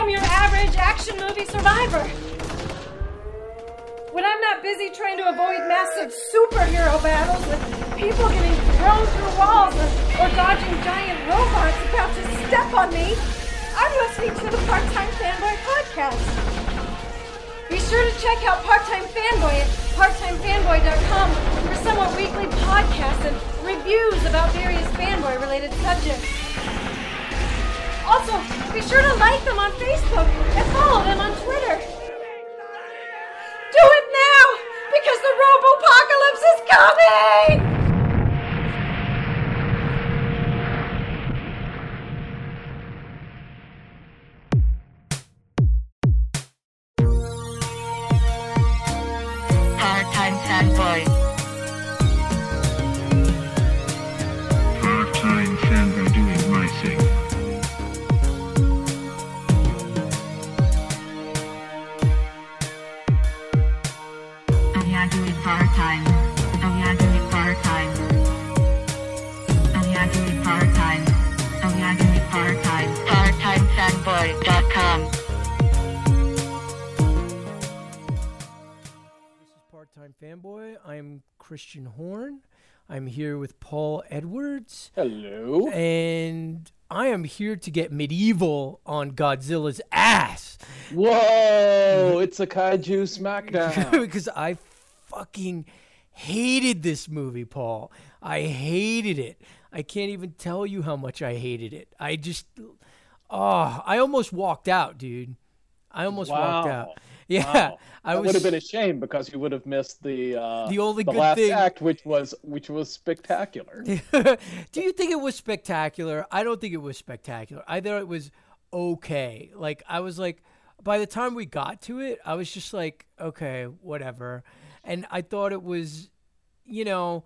I'm your average action movie survivor. When I'm not busy trying to avoid massive superhero battles with people getting thrown through walls or dodging giant robots about to step on me, I'm listening to the Part-Time Fanboy podcast. Be sure to check out Part-Time Fanboy at parttimefanboy.com for somewhat weekly podcasts and reviews about various fanboy-related subjects. Also, be sure to like them on Facebook and follow them on Twitter. Do it now, because the Robopocalypse is coming! Part-Time Fanboy. Part-Time Fanboy doing my thing. Doing part-time. Doing part-time. Doing part-time. Doing part-time. Parttimefanboy.com. This is Part-Time Fanboy. I'm Christian Horn. I'm here with Paul Edwards. Hello. And I am here to get medieval on Godzilla's ass. Whoa, it's a kaiju smackdown. Because I fucking hated this movie, Paul. I hated it. I can't even tell you how much I hated it. I almost walked out, dude. I almost walked out. Yeah, wow. That would have been a shame because you would have missed the only good last thing. act, which was spectacular. Do you think it was spectacular? I don't think it was spectacular. I thought it was okay. Like, I was like, by the time we got to it, I was just like, okay, whatever. And I thought it was, we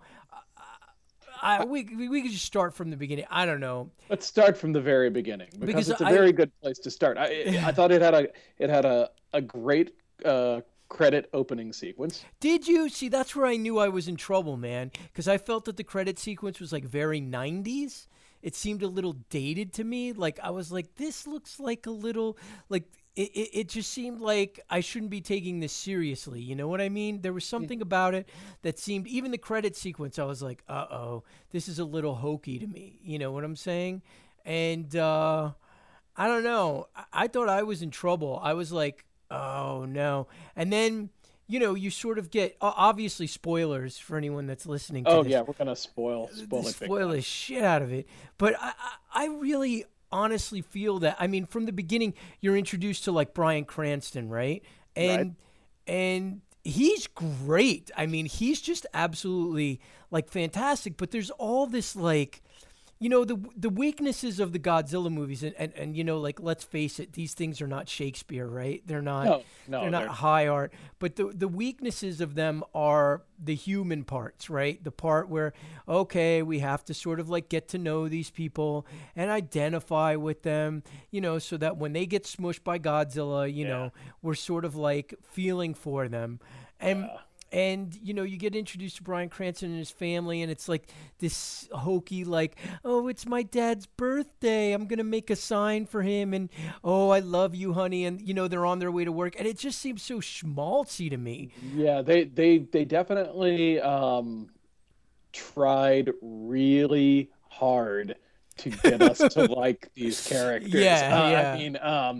could just start from the beginning. I don't know. Let's start from the very beginning because it's a very good place to start. I thought it had a great credit opening sequence. Did you see? That's where I knew I was in trouble, man. Because I felt that the credit sequence was like very 90s. It seemed a little dated to me. Like, I was like, this looks like a little like. It just seemed like I shouldn't be taking this seriously. You know what I mean? There was something about it that seemed, even the credit sequence, I was like, uh-oh, this is a little hokey to me. You know what I'm saying? And I don't know. I thought I was in trouble. I was like, oh, no. And then, you sort of get, obviously, spoilers for anyone that's listening to this. Oh, yeah, we're going to spoil the shit out of it. But I really honestly feel that, I mean, from the beginning, you're introduced to like Bryan Cranston, right? And he's great. I mean, he's just absolutely like fantastic. But there's all this like, the weaknesses of the Godzilla movies, and like, let's face it, these things are not Shakespeare, right? They're not. They're not high art. But the weaknesses of them are the human parts, right? The part where, okay, we have to sort of like get to know these people and identify with them, so that when they get smushed by Godzilla, we're sort of like feeling for them. And, you get introduced to Bryan Cranston and his family, and it's like this hokey, like, oh, it's my dad's birthday. I'm going to make a sign for him. And, oh, I love you, honey. And, they're on their way to work. And it just seems so schmaltzy to me. Yeah, they definitely tried really hard to get us to like these characters. Yeah. I mean,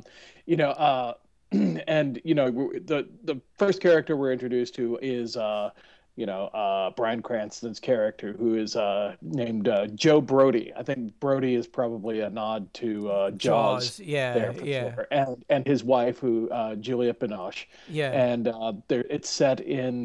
and the first character we're introduced to is Bryan Cranston's character, who is named Joe Brody. I think Brody is probably a nod to Jaws. Yeah. Sure. And his wife, who Julia Binoche. Yeah. And it's set in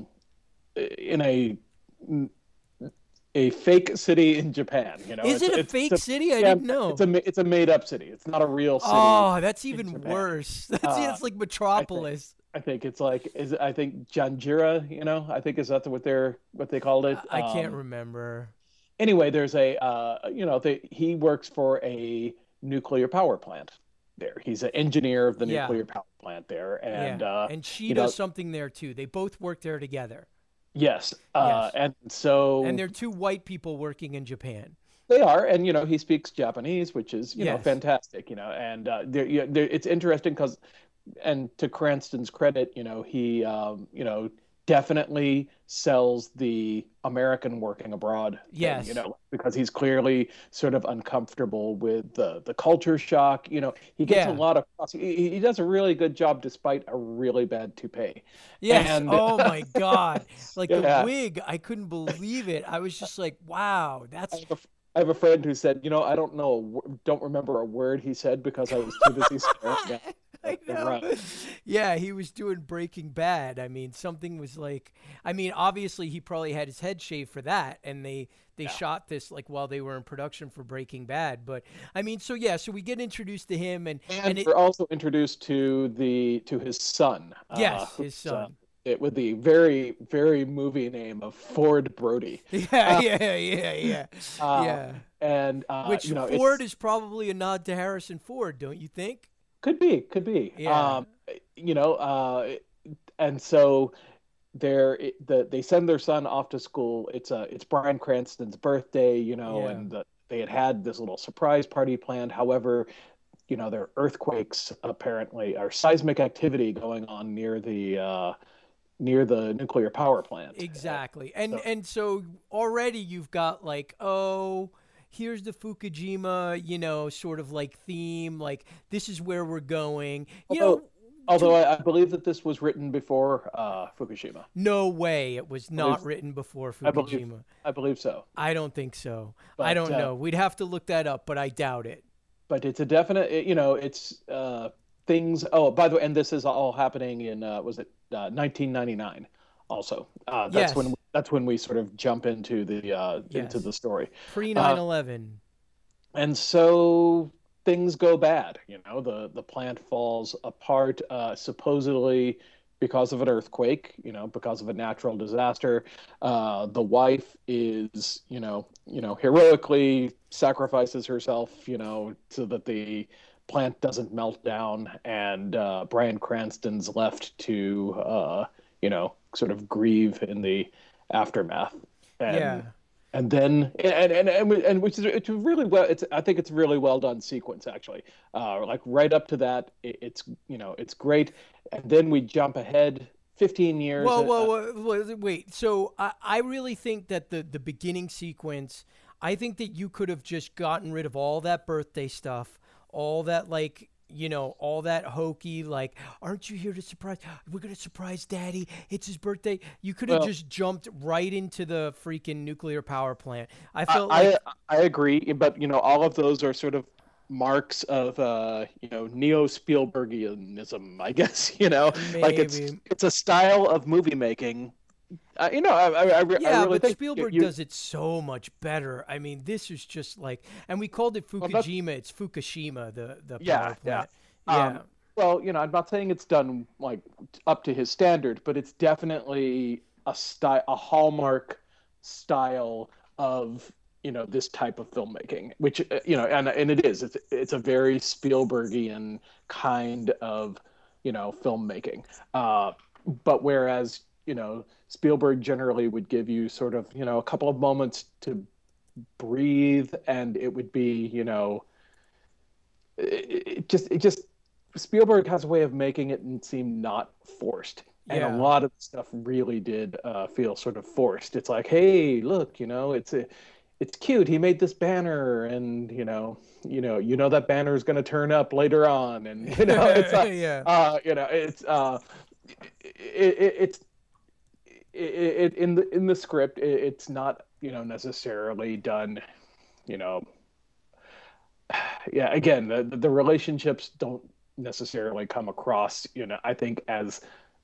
a fake city in Japan. Is it a fake city? I didn't know. It's a made up city. It's not a real city. Oh, that's even worse. It's like Metropolis. I think it's like I think Janjira. I think is that what they called it. I can't remember. Anyway, there's he works for a nuclear power plant there. He's an engineer of the nuclear power plant there, and she does something there too. They both work there together. Yes. Yes. And so... And they're two white people working in Japan. They are, and he speaks Japanese, which is Yes. fantastic. And it's interesting because, and to Cranston's credit, he definitely sells the American working abroad thing, Yes. because he's clearly sort of uncomfortable with the culture shock. He gets a Yeah. lot of he does a really good job despite a really bad toupee. Yes. And Oh my God. Like the Yeah. wig, I couldn't believe it. I was just like, wow, that's I have a friend who said, I don't remember a word he said because I was too busy staring at I the know. rug. Yeah, he was doing Breaking Bad. I mean, something was like, I mean, obviously he probably had his head shaved for that, and they shot this like while they were in production for Breaking Bad. But I mean, so yeah, so we get introduced to him, and And it, we're also introduced to his son. yes, Who's, his son. with the very, very movie name of Ford Brody. Yeah, yeah. Yeah. And Which Ford is probably a nod to Harrison Ford, don't you think? could be. Yeah. And so they send their son off to school. It's Bryan Cranston's birthday, Yeah. and they had this little surprise party planned. However, there are earthquakes apparently, or seismic activity going on near the nuclear power plant. Exactly. And so already you've got like, oh, here's the Fukushima, sort of like theme, like this is where we're going. Although I believe that this was written before Fukushima. No way it was not believe- written before I believe, Fukushima. I believe so. I don't think so. But, I don't know. We'd have to look that up, but I doubt it. But it's a definite, it's things. Oh, by the way, and this is all happening in, was it 1999 also. Yes. That's when we sort of jump into the Yes. story. Pre 9/11. And so things go bad. The plant falls apart, supposedly because of an earthquake, because of a natural disaster. The wife is, heroically sacrifices herself, so that the plant doesn't melt down, and Bryan Cranston's left to, sort of grieve in the aftermath. Yeah. And then, and which is, it's really well. I think it's a really well done sequence, actually. Like right up to that, it's great. And then we jump ahead 15 years. Whoa, wait. So I really think that the beginning sequence, I think that you could have just gotten rid of all that birthday stuff, all that all that hokey, like, aren't you here to surprise? We're going to surprise Daddy. It's his birthday. You could have just jumped right into the freaking nuclear power plant. I felt like... I agree, but, all of those are sort of marks of, neo-Spielbergianism, I guess, like it's a style of movie making. I really but think Spielberg does it so much better. I mean, this is just like, and we called it Fukushima. It's Fukushima, the power plant. Yeah. Well, I'm not saying it's done like up to his standard, but it's definitely a hallmark style of this type of filmmaking, which and it is. It's a very Spielbergian kind of filmmaking. But whereas Spielberg generally would give you sort of, a couple of moments to breathe, and it would be, it just Spielberg has a way of making it seem not forced. And a lot of the stuff really did feel sort of forced. It's like, hey, look, it's cute. He made this banner, and that banner is going to turn up later on, and it's it's in the script. It's not necessarily done. Again, the relationships don't necessarily come across. I think as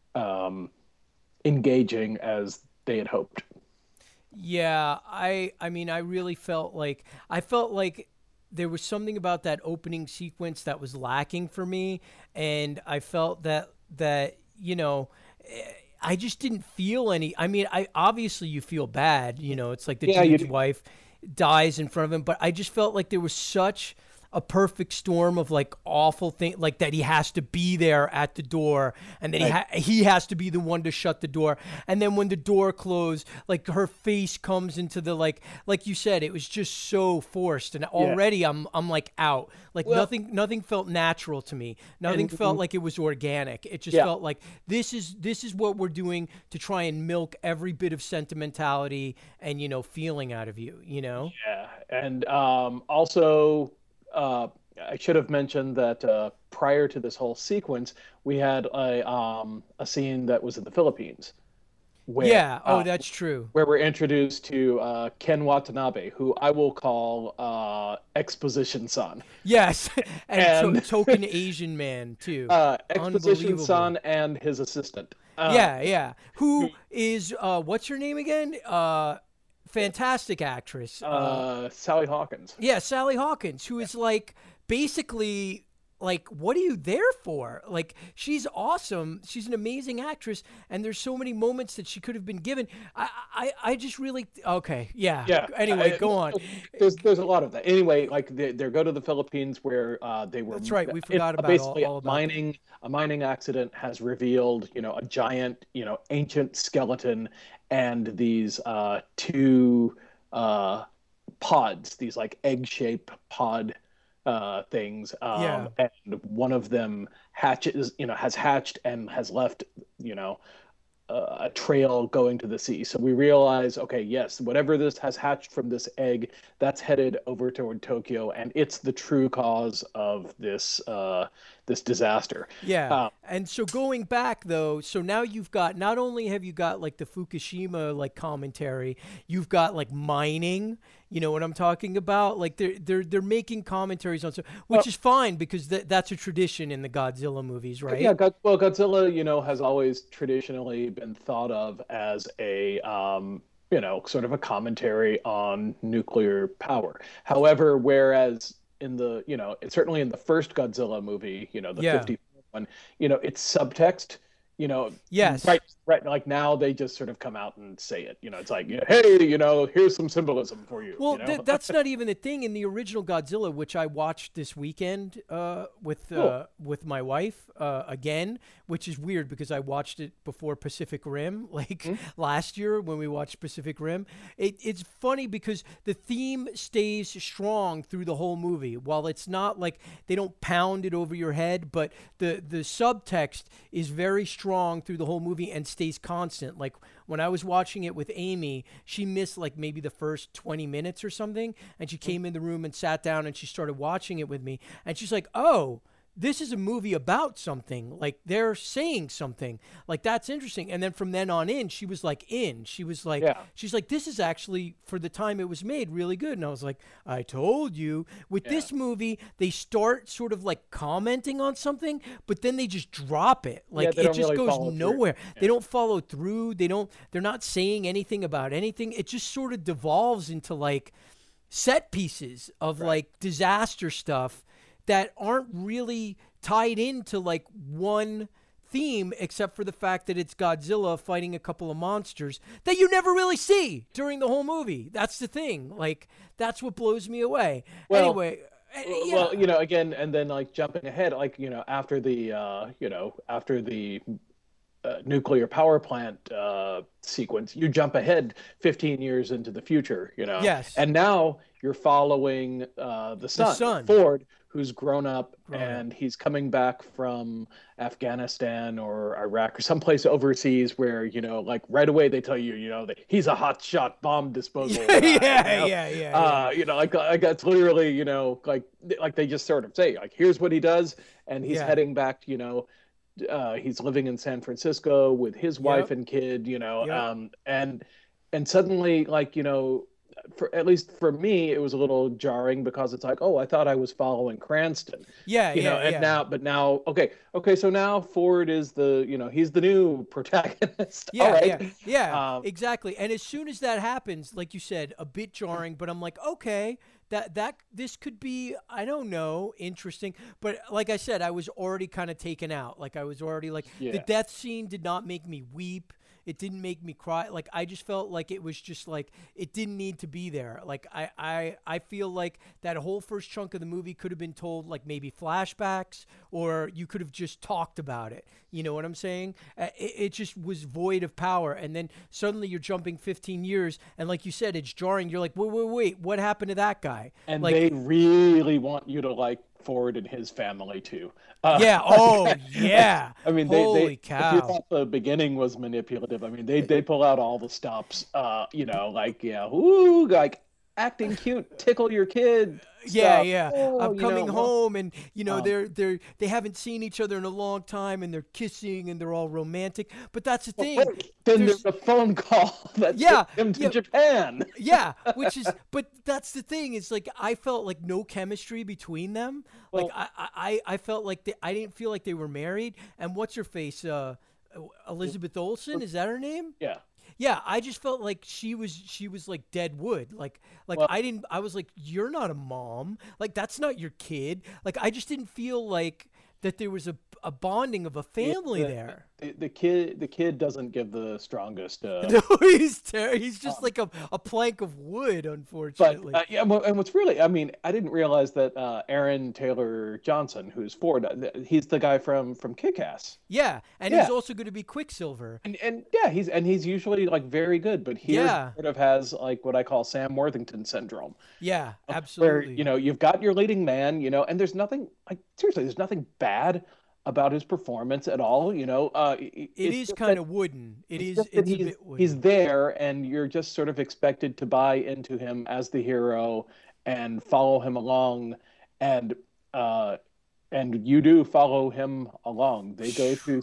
engaging as they had hoped. Yeah, I mean, I really felt like there was something about that opening sequence that was lacking for me, and I felt that I just didn't feel any. I mean, obviously you feel bad, it's like the dude's wife dies in front of him, but I just felt like there was such a perfect storm of like awful thing, like that he has to be there at the door, and then he has to be the one to shut the door, and then when the door closed, like her face comes into the like you said, it was just so forced, and already I'm like out, like nothing felt natural to me, nothing felt like it was organic. It just felt like this is what we're doing to try and milk every bit of sentimentality and feeling out of you, Yeah, and also I should have mentioned that prior to this whole sequence, we had a scene that was in the Philippines. Where, that's true. Where we're introduced to Ken Watanabe, who I will call Exposition Son. Yes, and token Asian man too. Exposition Son and his assistant. Who is what's her name again? Fantastic actress. Sally Hawkins. Yeah, Sally Hawkins, who is like basically like, what are you there for? Like, she's awesome. She's an amazing actress, and there's so many moments that she could have been given. I just really yeah. Anyway, go on. There's a lot of that. Anyway, like they go to the Philippines where they were. That's right. We forgot about basically all about a mining accident has revealed a giant ancient skeleton and these two pods, these like egg-shaped pod things, and one of them has hatched and has left a trail going to the sea. So we realize, okay, yes, whatever this has hatched from this egg, that's headed over toward Tokyo, and it's the true cause of this this disaster. And so going back though, so now you've got, not only have you got like the Fukushima like commentary, you've got like mining. You know what I'm talking about? Like they're making commentaries on, which is fine because that's a tradition in the Godzilla movies, right? Yeah, Godzilla, has always traditionally been thought of as a sort of a commentary on nuclear power. However, whereas in the certainly in the first Godzilla movie, the 54 one, it's subtext. Yes, right. Like now they just sort of come out and say it. It's like, hey, here's some symbolism for you. Well, that's not even the thing in the original Godzilla, which I watched this weekend with my wife again, which is weird because I watched it before Pacific Rim, last year when we watched Pacific Rim. It's funny because the theme stays strong through the whole movie. While it's not like they don't pound it over your head, but the subtext is very strong through the whole movie and stays constant. Like when I was watching it with Amy, she missed like maybe the first 20 minutes or something, and she came in the room and sat down and she started watching it with me, and she's like, oh, this is a movie about something. Like they're saying something. Like that's interesting. And then from then on in, she was like She was like, she's like, this is actually, for the time it was made, really good. And I was like, I told you. With this movie, they start sort of like commenting on something, but then they just drop it. Like it just really goes nowhere. They don't follow through. They're not saying anything about anything. It just sort of devolves into like set pieces of like disaster stuff that aren't really tied into like one theme, except for the fact that it's Godzilla fighting a couple of monsters that you never really see during the whole movie. That's the thing. Like that's what blows me away. Anyway. Well, again, and then like jumping ahead, like after the nuclear power plant sequence, you jump ahead 15 years into the future, Yes. And now you're following the son, Ford, who's grown up, and he's coming back from Afghanistan or Iraq or someplace overseas where, like right away they tell you, that he's a hotshot bomb disposal guy. Like that's literally, like they just sort of say, like, here's what he does, and he's heading back, he's living in San Francisco with his wife and kid, and suddenly, like, for at least for me, it was a little jarring because it's like, oh, I thought I was following Cranston. Now, okay, so now Ford is the, he's the new protagonist. Exactly. And as soon as that happens, like you said, a bit jarring, but I'm like, okay, that this could be, I don't know, interesting. But like I said, I was already kind of taken out. Like I was already like, the death scene did not make me weep. It didn't make me cry. Like I just felt like it was just like it didn't need to be there. Like I feel like that whole first chunk of the movie could have been told like maybe flashbacks, or you could have just talked about it. You know what I'm saying? It just was void of power. And then suddenly you're jumping 15 years, and like you said, it's jarring. You're like, wait, what happened to that guy? And like, they really want you to like Ford and his family too. Yeah. Oh, yeah. I mean, Holy If cow. you thought the beginning was manipulative, I mean, they pull out all the stops. Like ooh, like acting cute, tickle your kid. Yeah, stuff. yeah. Oh, I'm coming home, and they haven't seen each other in a long time, and they're kissing, and they're all romantic. But that's the thing. Then there's a phone call that Yeah, took him to yeah. Japan. Yeah, but that's the thing. Is like I felt like no chemistry between them. Like Well- I felt like I didn't feel like they were married. And what's her face? Elizabeth Olsen, is that her name? Yeah. Yeah, I just felt like she was like dead wood. Like Well- I was like, you're not a mom. Like that's not your kid. Like I just didn't feel like that there was a bonding of a family there. The kid doesn't give the strongest. No, he's just like a plank of wood, unfortunately. But and what's really, I mean, I didn't realize that Aaron Taylor Johnson, who's Ford, he's the guy from Kick-Ass. Yeah, and Yeah. he's also going to be Quicksilver. And yeah, he's usually like very good, but here Yeah. he sort of has like what I call Sam Worthington syndrome, Yeah, where absolutely. you've got your leading man, and there's nothing like seriously, there's nothing bad about his performance at all. It is kind of wooden. It's a bit wooden. he's there, and you're just sort of expected to buy into him as the hero and follow him along, and you do follow him along. They go through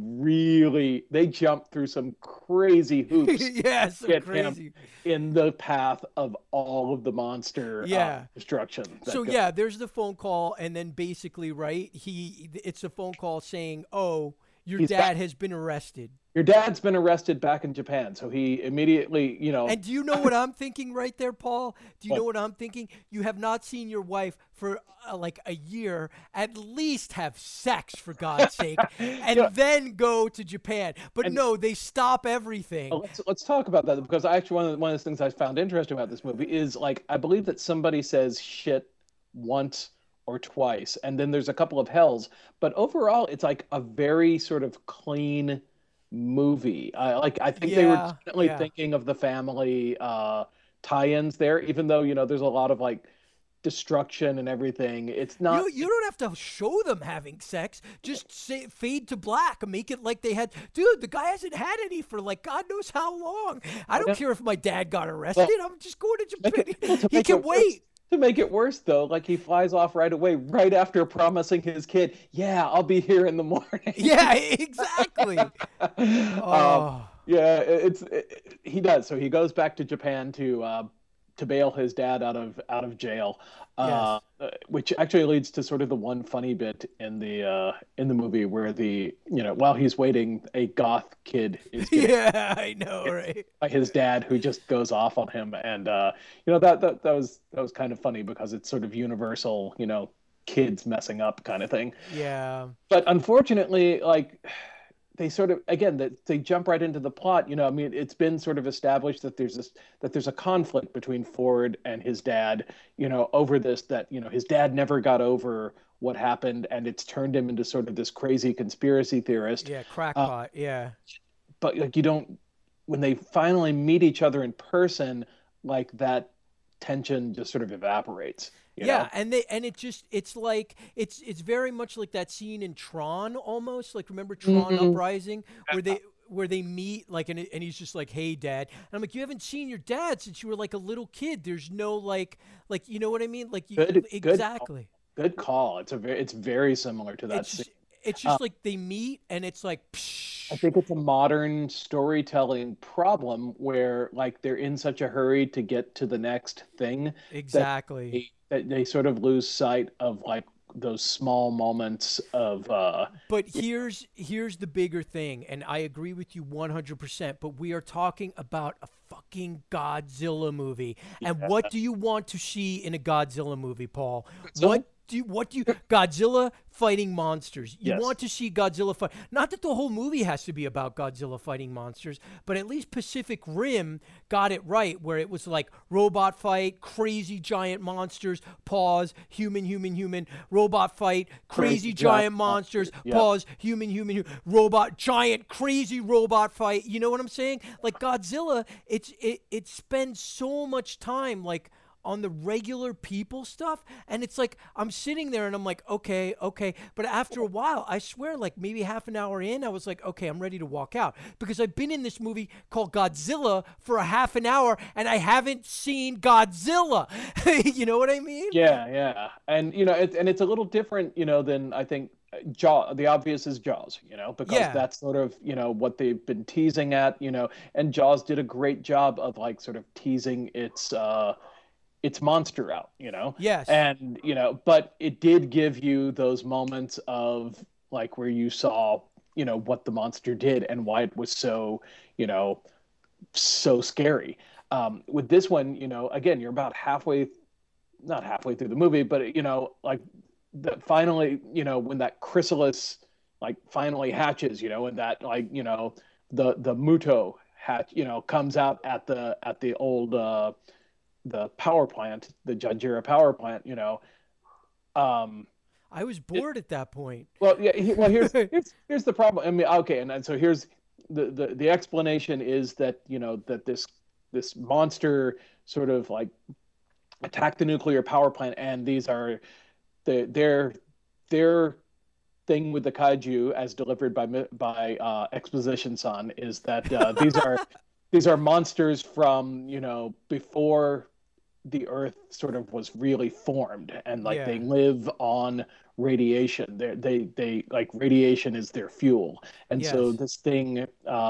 they jump through some crazy hoops. Yeah, so get crazy. him in the path of all of the monster Yeah. destruction. So yeah, there's the phone call, and then basically, right? It's a phone call saying, "Oh, your He's dad back. has been arrested." Your dad's been arrested back in Japan, so he immediately, And do you know what I'm thinking right there, Paul? Do you know What? what I'm thinking? You have not seen your wife for like a year. At least have sex, for God's sake, and then go to Japan. But no, they stop everything. let's talk about that, because actually one of the things I found interesting about this movie is like I believe that somebody says shit once or twice, and then there's a couple of hells, but overall it's like a very sort of clean movie. I think they were Yeah, definitely yeah. thinking of the family tie-ins there, even though there's a lot of like destruction and everything. It's not. You don't have to show them having sex. Just say fade to black and make it like they had. Dude, the guy hasn't had any for like God knows how long. I don't care if my dad got arrested. I'm just going to Japan. He make can it worse- wait. To make it worse, though, like he flies off right away, right after promising his kid, "Yeah, I'll be here in the morning." Yeah, exactly. Oh. Yeah, he does. So he goes back to Japan to bail his dad out of jail, which actually leads to sort of the one funny bit in the movie where while he's waiting, a goth kid is getting Yeah, I know, right? by his dad, who just goes off on him, and that was kind of funny because it's sort of universal, kids messing up kind of thing. Yeah. But unfortunately, like they sort of they jump right into the plot. I mean, it's been sort of established that there's a conflict between Ford and his dad, over this, that his dad never got over what happened, and it's turned him into sort of this crazy conspiracy theorist. Yeah, crackpot. Yeah. But like when they finally meet each other in person, like that tension just sort of evaporates. Yeah, and it's like it's very much like that scene in Tron almost. Like remember Tron Uprising where they meet like and he's just like, "Hey dad." And I'm like, "You haven't seen your dad since you were like a little kid. There's no like you know what I mean? Like exactly. Good call. It's very similar to that scene. It's just like they meet and it's like psh. I think it's a modern storytelling problem where like they're in such a hurry to get to the next thing Exactly. that they sort of lose sight of like those small moments of But here's the bigger thing, and I agree with you 100%, but we are talking about a fucking Godzilla movie. And what do you want to see in a Godzilla movie, Paul? What Godzilla fighting monsters. You Yes. want to see Godzilla fight. Not that the whole movie has to be about Godzilla fighting monsters, but at least Pacific Rim got it right, where it was like robot fight, crazy giant monsters, pause, human, robot fight, crazy giant monsters, Yeah. pause, human, robot, giant, crazy robot fight. You know what I'm saying? Like Godzilla, it spends so much time like on the regular people stuff, and it's like I'm sitting there and I'm like, okay, but after a while, I swear, like maybe half an hour in, I was like, okay, I'm ready to walk out, because I've been in this movie called Godzilla for a half an hour and I haven't seen Godzilla. You know what I mean? Yeah, and it's a little different, than I think Jaws. The obvious is Jaws, because Yeah. that's sort of what they've been teasing at, and Jaws did a great job of like sort of teasing its monster out, Yes. and but it did give you those moments of like where you saw what the monster did and why it was so so scary. With this one, again, you're about not halfway through the movie, but like that finally, when that chrysalis like finally hatches, and that like the Muto hatch, comes out at the old the power plant, the Jajira power plant, I was bored at that point. Well, yeah. Here's the problem. I mean, okay, and so here's the explanation is that that this monster sort of like attacked the nuclear power plant, and these are their thing with the kaiju, as delivered by Exposition Son, is that these are monsters from before the Earth sort of was really formed, and like they live on radiation. They like radiation is their fuel, and so this thing,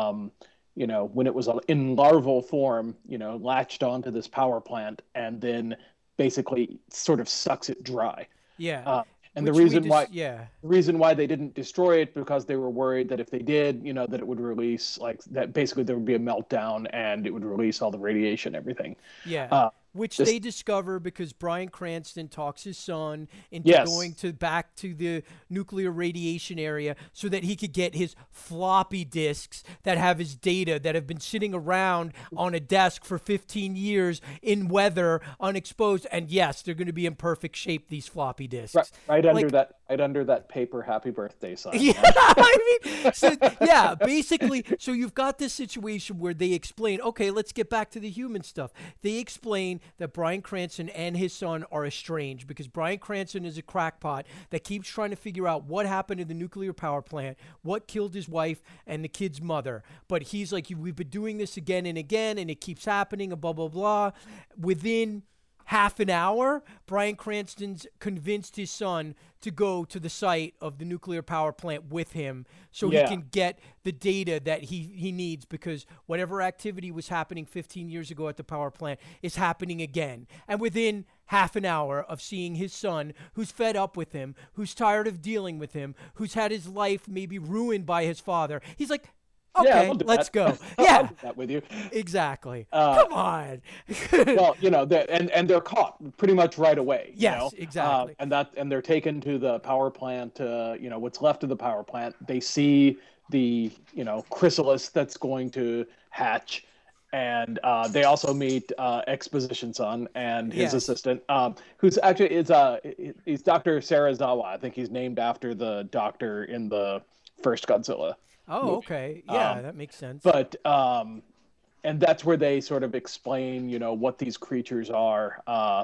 when it was in larval form, latched onto this power plant and then basically sort of sucks it dry. Yeah. And Which the reason the reason why they didn't destroy it, because they were worried that if they did, that it would release that basically there would be a meltdown and it would release all the radiation, everything. Yeah. Which they discover because Bryan Cranston talks his son into going back to the nuclear radiation area so that he could get his floppy disks that have his data that have been sitting around on a desk for 15 years in weather, unexposed. And yes, they're going to be in perfect shape, these floppy disks. Right under that paper happy birthday sign. Yeah, I mean, basically, so you've got this situation where they explain, okay, let's get back to the human stuff. They explain that Bryan Cranston and his son are estranged because Bryan Cranston is a crackpot that keeps trying to figure out what happened in the nuclear power plant, what killed his wife and the kid's mother. But he's like, we've been doing this again and again, and it keeps happening, and blah, blah, blah. Within half an hour, Bryan Cranston's convinced his son to go to the site of the nuclear power plant with him so he can get the data that he needs, because whatever activity was happening 15 years ago at the power plant is happening again. And within half an hour of seeing his son, who's fed up with him, who's tired of dealing with him, who's had his life maybe ruined by his father, he's like, okay, let's go. Yeah, I'll do that with you. Exactly. Come on. Well, and they're caught pretty much right away. Yes, exactly. And they're taken to the power plant. What's left of the power plant. They see the chrysalis that's going to hatch, and they also meet Exposition Son and his assistant, who's actually he's Dr. Serizawa. I think he's named after the doctor in the first Godzilla. Oh, movie. okay. Yeah, that makes sense. But and that's where they sort of explain, what these creatures are.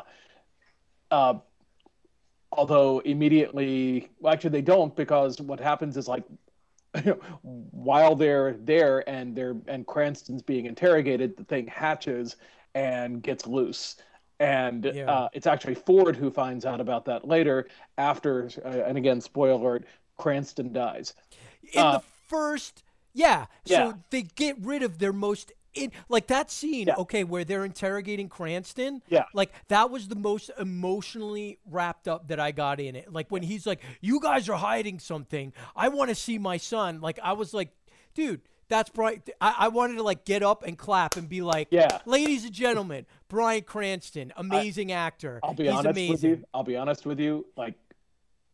Although immediately, well, actually they don't, because what happens is like while they're there and Cranston's being interrogated, the thing hatches and gets loose. And it's actually Ford who finds out about that later after, and again, spoiler alert, Cranston dies. In the first, so they get rid of their most, like that scene, okay, where they're interrogating Cranston, like that was the most emotionally wrapped up that I got in it. Like when he's like, you guys are hiding something, I want to see my son. Like I was like, dude, that's bright. I wanted to like get up and clap and be like, ladies and gentlemen, Bryan Cranston, amazing actor. I'll be honest with you. Like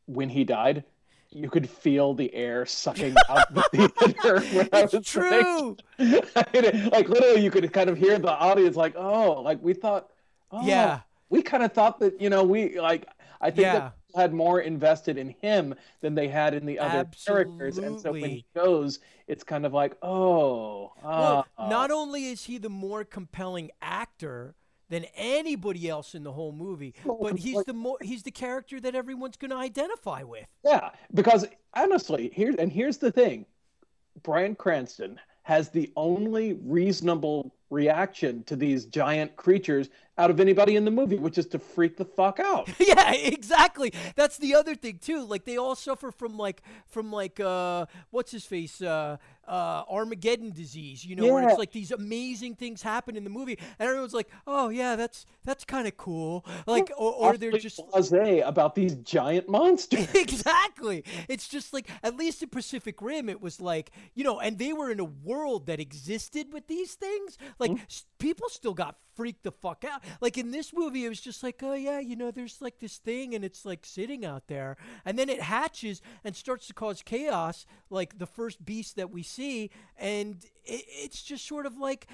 when he died, you could feel the air sucking out the theater. When I It's was true. like literally, you could kind of hear the audience like, oh, like we thought, oh, Yeah. we kind of thought that, we like. I think Yeah. that people had more invested in him than they had in the other characters, and so when Absolutely. he goes, it's kind of like, oh, Well, not only is he the more compelling actor than anybody else in the whole movie, but he's the character that everyone's going to identify with. yeah, because honestly, here's the thing. Bryan Cranston has the only reasonable reaction to these giant creatures out of anybody in the movie, which is to freak the fuck out. Yeah, exactly. That's the other thing too. Like they all suffer from what's his face Armageddon disease, where Yeah. it's like these amazing things happen in the movie and everyone's like, "Oh yeah, that's kind of cool." Like or they're just blasé about these giant monsters. exactly. It's just like at least in Pacific Rim it was like, and they were in a world that existed with these things. Like people still got freaked the fuck out. Like in this movie it was just like, oh yeah, there's like this thing and it's like sitting out there and then it hatches and starts to cause chaos like the first beast that we see, and it's just sort of like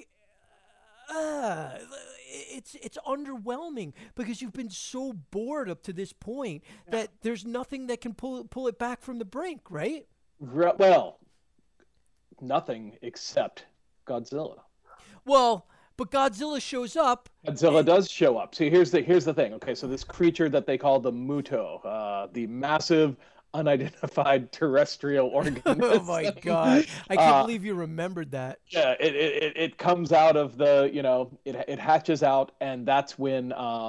it's underwhelming because you've been so bored up to this point that there's nothing that can pull it back from the brink, right? Well, nothing except Godzilla. Well, but Godzilla shows up. Godzilla does show up. See, here's the thing. Okay, so this creature that they call the Muto, the massive unidentified terrestrial organism. Oh my god! I can't believe you remembered that. Yeah, it comes out of the, it hatches out, and that's when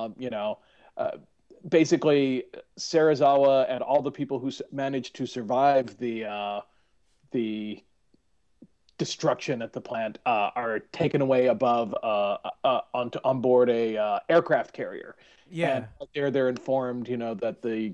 basically Serizawa and all the people who managed to survive the destruction at the plant are taken away above on board a aircraft carrier. Yeah. And they're informed, that the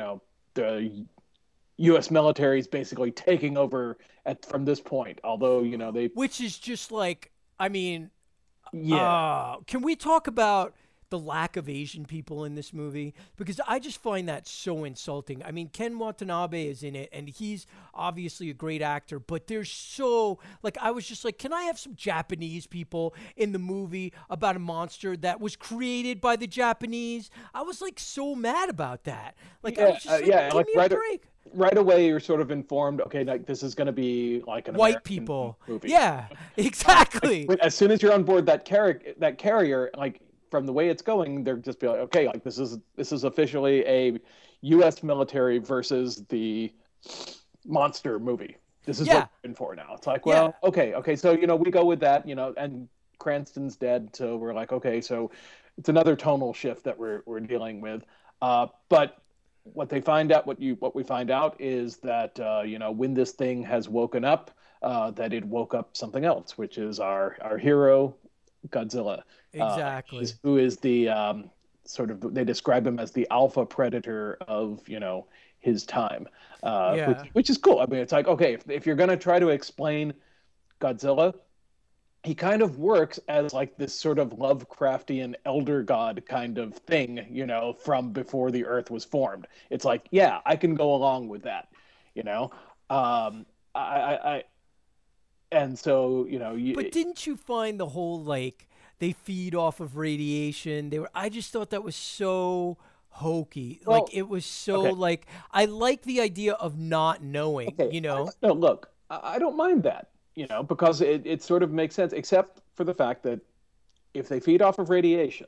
U.S. military is basically taking over from this point. Although, Which is just like, I mean, yeah. Can we talk about the lack of Asian people in this movie? Because I just find that so insulting. I mean, Ken Watanabe is in it, and he's obviously a great actor, but there's so, like, I was just like, can I have some Japanese people in the movie about a monster that was created by the Japanese? I was, like, so mad about that. Like, I was just like, give me a break. Right away, you're sort of informed, okay, like this is going to be like an white American people movie. Yeah, exactly. As soon as you're on board that carrier, like from the way it's going, they're just be like, okay, like this is officially a U.S. military versus the monster movie. This is what we're in for now. It's like, well, okay, so we go with that, and Cranston's dead, so we're like, okay, so it's another tonal shift that we're dealing with, but. What we find out is that when this thing has woken up, that it woke up something else, which is our hero Godzilla. Exactly. Who is the they describe him as the alpha predator of his time, which is cool. I mean, it's like, okay, if you're gonna try to explain Godzilla, he kind of works as like this sort of Lovecraftian elder god kind of thing, from before the earth was formed. It's like, yeah, I can go along with that, and so, But didn't you find the whole, like, they feed off of radiation? I just thought that was so hokey. Well, like, it was so, like, I like the idea of not knowing, No, look, I don't mind that. Because it sort of makes sense, except for the fact that if they feed off of radiation,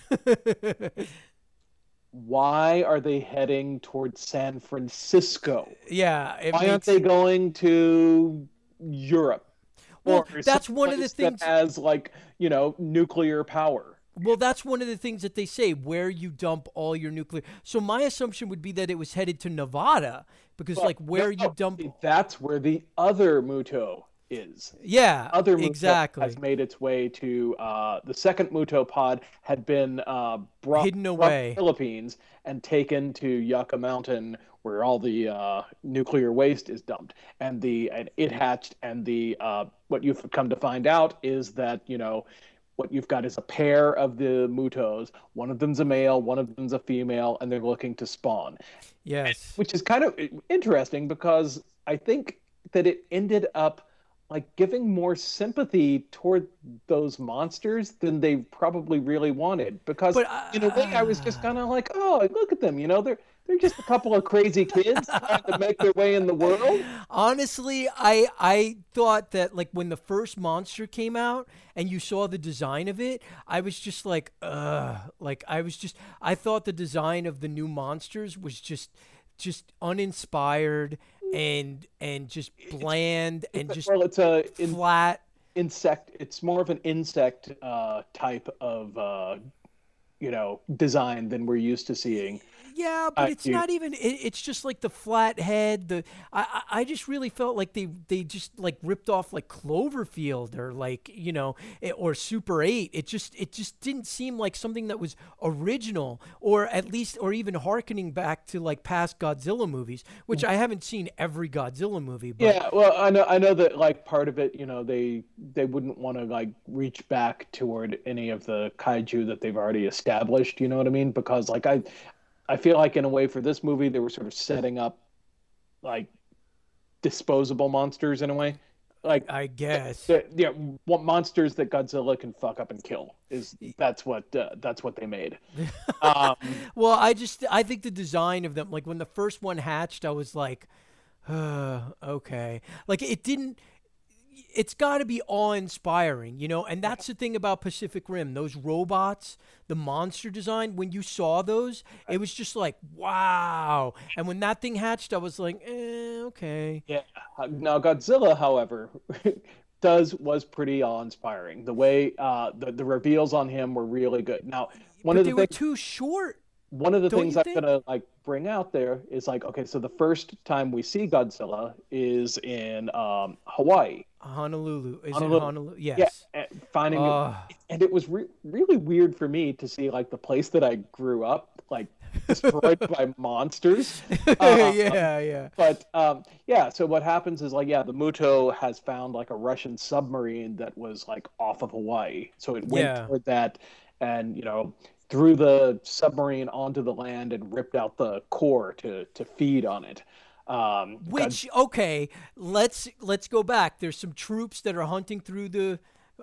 why are they heading towards San Francisco? Yeah. Why aren't they going to Europe? Well, that's one of the things that has, like, nuclear power. Well, that's one of the things that they say, where you dump all your nuclear. So my assumption would be that it was headed to Nevada, because, you dump. That's where the other Muto is. Yeah, other Muto exactly. has made its way to the second Muto pod had been brought hidden from away the Philippines and taken to Yucca Mountain, where all the nuclear waste is dumped, and it hatched, and what you've come to find out is that what you've got is a pair of the Mutos. One of them's a male, one of them's a female, and they're looking to spawn. Yes. Which is kind of interesting because I think that it ended up like giving more sympathy toward those monsters than they probably really wanted. Because But, in a way, I was just kind of like, oh, look at them, you know, they're just a couple of crazy kids trying to make their way in the world. Honestly, I thought that like when the first monster came out and you saw the design of it, I was just like, like I thought the design of the new monsters was just uninspired and just bland and just Well, it's a flat. insect. It's more of an insect type of design than we're used to seeing. Yeah, but it's not even. It's just like the flat head. I just really felt like they just like ripped off like Cloverfield or like or Super 8. It just didn't seem like something that was original or at least or even harkening back to like past Godzilla movies, which I haven't seen every Godzilla movie. But Yeah, well, I know that like part of it, they wouldn't want to like reach back toward any of the kaiju that they've already established. You know what I mean? Because like I feel like in a way for this movie they were sort of setting up like disposable monsters in a way, like I guess. What monsters that Godzilla can fuck up and kill that's what they made. Well, I think the design of them, like when the first one hatched, I was like, okay, like it's got to be awe-inspiring, and that's the thing about Pacific Rim. Those robots, the monster design, when you saw those, it was just like, wow. And when that thing hatched, I was like, okay. Yeah. Now Godzilla, however, was pretty awe-inspiring. The way the reveals on him were really good. Now, They were too short. One of the Don't things you I'm think? gonna like bring out there is like, okay, so the first time we see Godzilla is in Hawaii. Honolulu. Is Honolulu. it Honolulu? Yes. Yeah, finding it, and it was really weird for me to see like the place that I grew up like destroyed by monsters. Yeah. But yeah, so what happens is like, yeah, the Muto has found like a Russian submarine that was like off of Hawaii, so it went toward that, and threw the submarine onto the land and ripped out the core to feed on it. Okay, let's go back. There's some troops that are hunting through the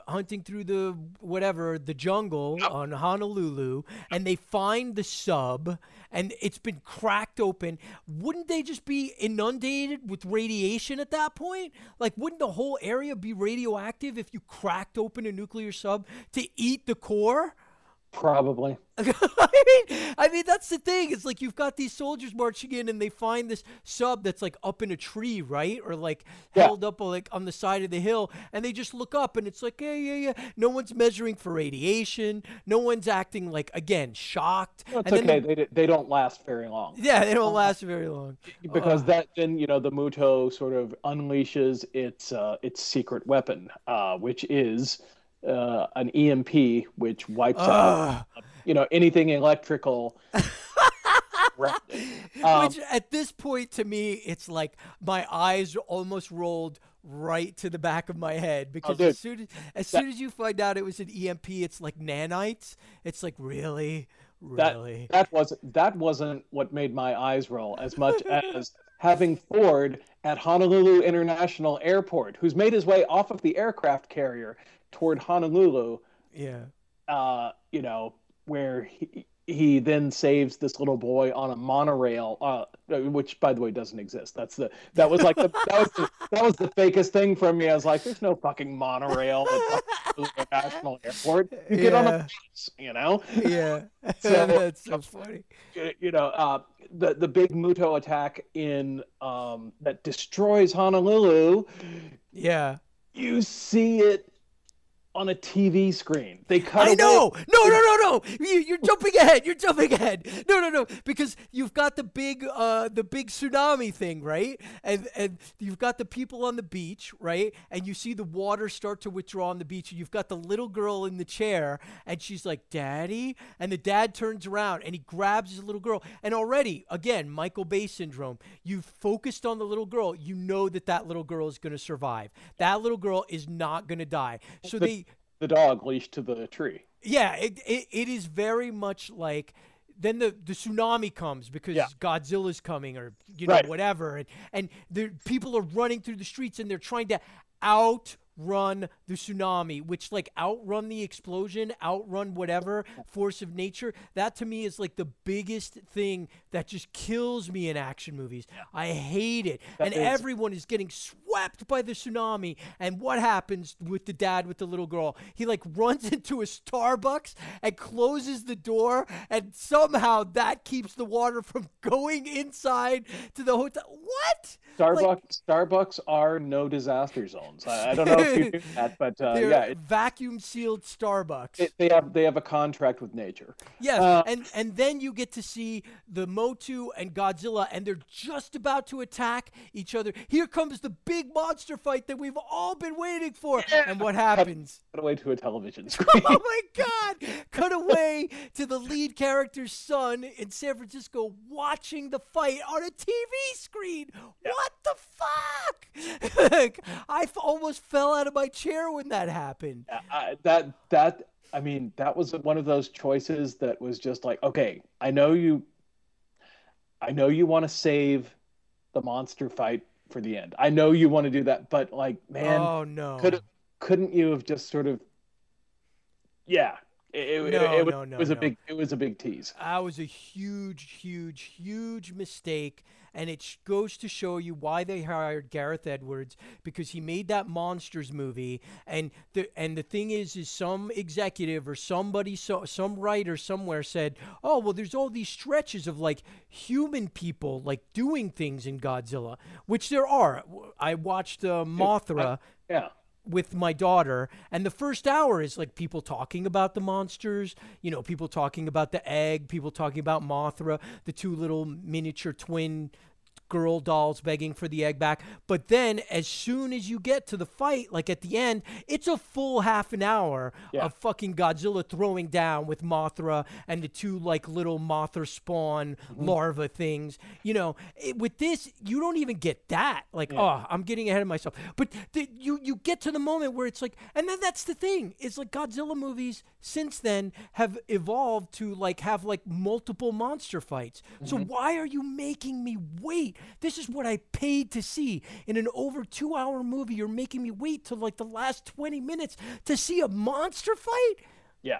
jungle on Honolulu, and they find the sub, and it's been cracked open. Wouldn't they just be inundated with radiation at that point? Like, wouldn't the whole area be radioactive if you cracked open a nuclear sub to eat the core? Probably. I mean, that's the thing. It's like you've got these soldiers marching in, and they find this sub that's like up in a tree, right, or like held up like on the side of the hill, and they just look up, and it's like, yeah. No one's measuring for radiation. No one's acting like shocked. Well, it's and okay. They don't last very long. Yeah, they don't last very long because then the Muto sort of unleashes its secret weapon, which is an EMP, which wipes out anything electrical. Which at this point to me, it's like my eyes almost rolled right to the back of my head because as soon as you find out it was an EMP, it's like nanites. It's like really. That wasn't what made my eyes roll as much as having Ford at Honolulu International Airport, who's made his way off of the aircraft carrier toward Honolulu. Yeah. Where he then saves this little boy on a monorail, which by the way doesn't exist. That was the fakest thing from me. I was like, there's no fucking monorail at Honolulu International Airport. You get on a bus, Yeah. So, that's so funny. The big Muto attack in that destroys Honolulu. Yeah. You see it on a TV screen. They cut. I know. No. You're jumping ahead. You're jumping ahead. No. Because you've got the big tsunami thing, right? And you've got the people on the beach, right? And you see the water start to withdraw on the beach. And you've got the little girl in the chair, and she's like, "Daddy," and the dad turns around and he grabs his little girl. And already, again, Michael Bay syndrome. You've focused on the little girl. You know that little girl is going to survive. That little girl is not going to die. So the dog leashed to the tree. Yeah, it is very much like then the tsunami comes because Godzilla's coming or whatever, and the people are running through the streets and they're trying to outrun the tsunami, which like outrun the explosion, outrun whatever force of nature. That to me is like the biggest thing that just kills me in action movies. I hate it. Everyone is getting swept by the tsunami. And what happens with the dad with the little girl? He like runs into a Starbucks and closes the door, and somehow that keeps the water from going inside to the hotel. What? Starbucks are no disaster zones. I don't know if you knew that, but they're vacuum sealed Starbucks. They have a contract with nature. Yes, and then you get to see the Motu and Godzilla, and they're just about to attack each other. Here comes the big monster fight that we've all been waiting for. Yeah. And what happens? Cut away to a television screen. Oh my God! Cut away to the lead character's son in San Francisco watching the fight on a TV screen. Yeah. What the fuck? I almost fell out of my chair when that happened. That was one of those choices that was just like, okay, I know you want to save the monster fight for the end. I know you want to do that, but like, man, oh no, couldn't you have just sort of, yeah. It was a big tease. That was a huge mistake, and it goes to show you why they hired Gareth Edwards, because he made that Monsters movie, and the thing is some executive or somebody, some writer somewhere said, oh well, there's all these stretches of like human people like doing things in Godzilla, which there are. I watched Mothra. With my daughter, and the first hour is like people talking about the monsters, people talking about the egg, people talking about Mothra, the two little miniature twin girl dolls begging for the egg back. But then as soon as you get to the fight, like at the end, it's a full half an hour of fucking Godzilla throwing down with Mothra and the two like little Mothra spawn larva things. With this, you don't even get that. Like, oh, I'm getting ahead of myself. But you get to the moment where it's like, and then that's the thing. It's like Godzilla movies since then have evolved to like have like multiple monster fights. So why are you making me wait? This is what I paid to see in an over 2-hour movie. You're making me wait till like the last 20 minutes to see a monster fight? Yeah.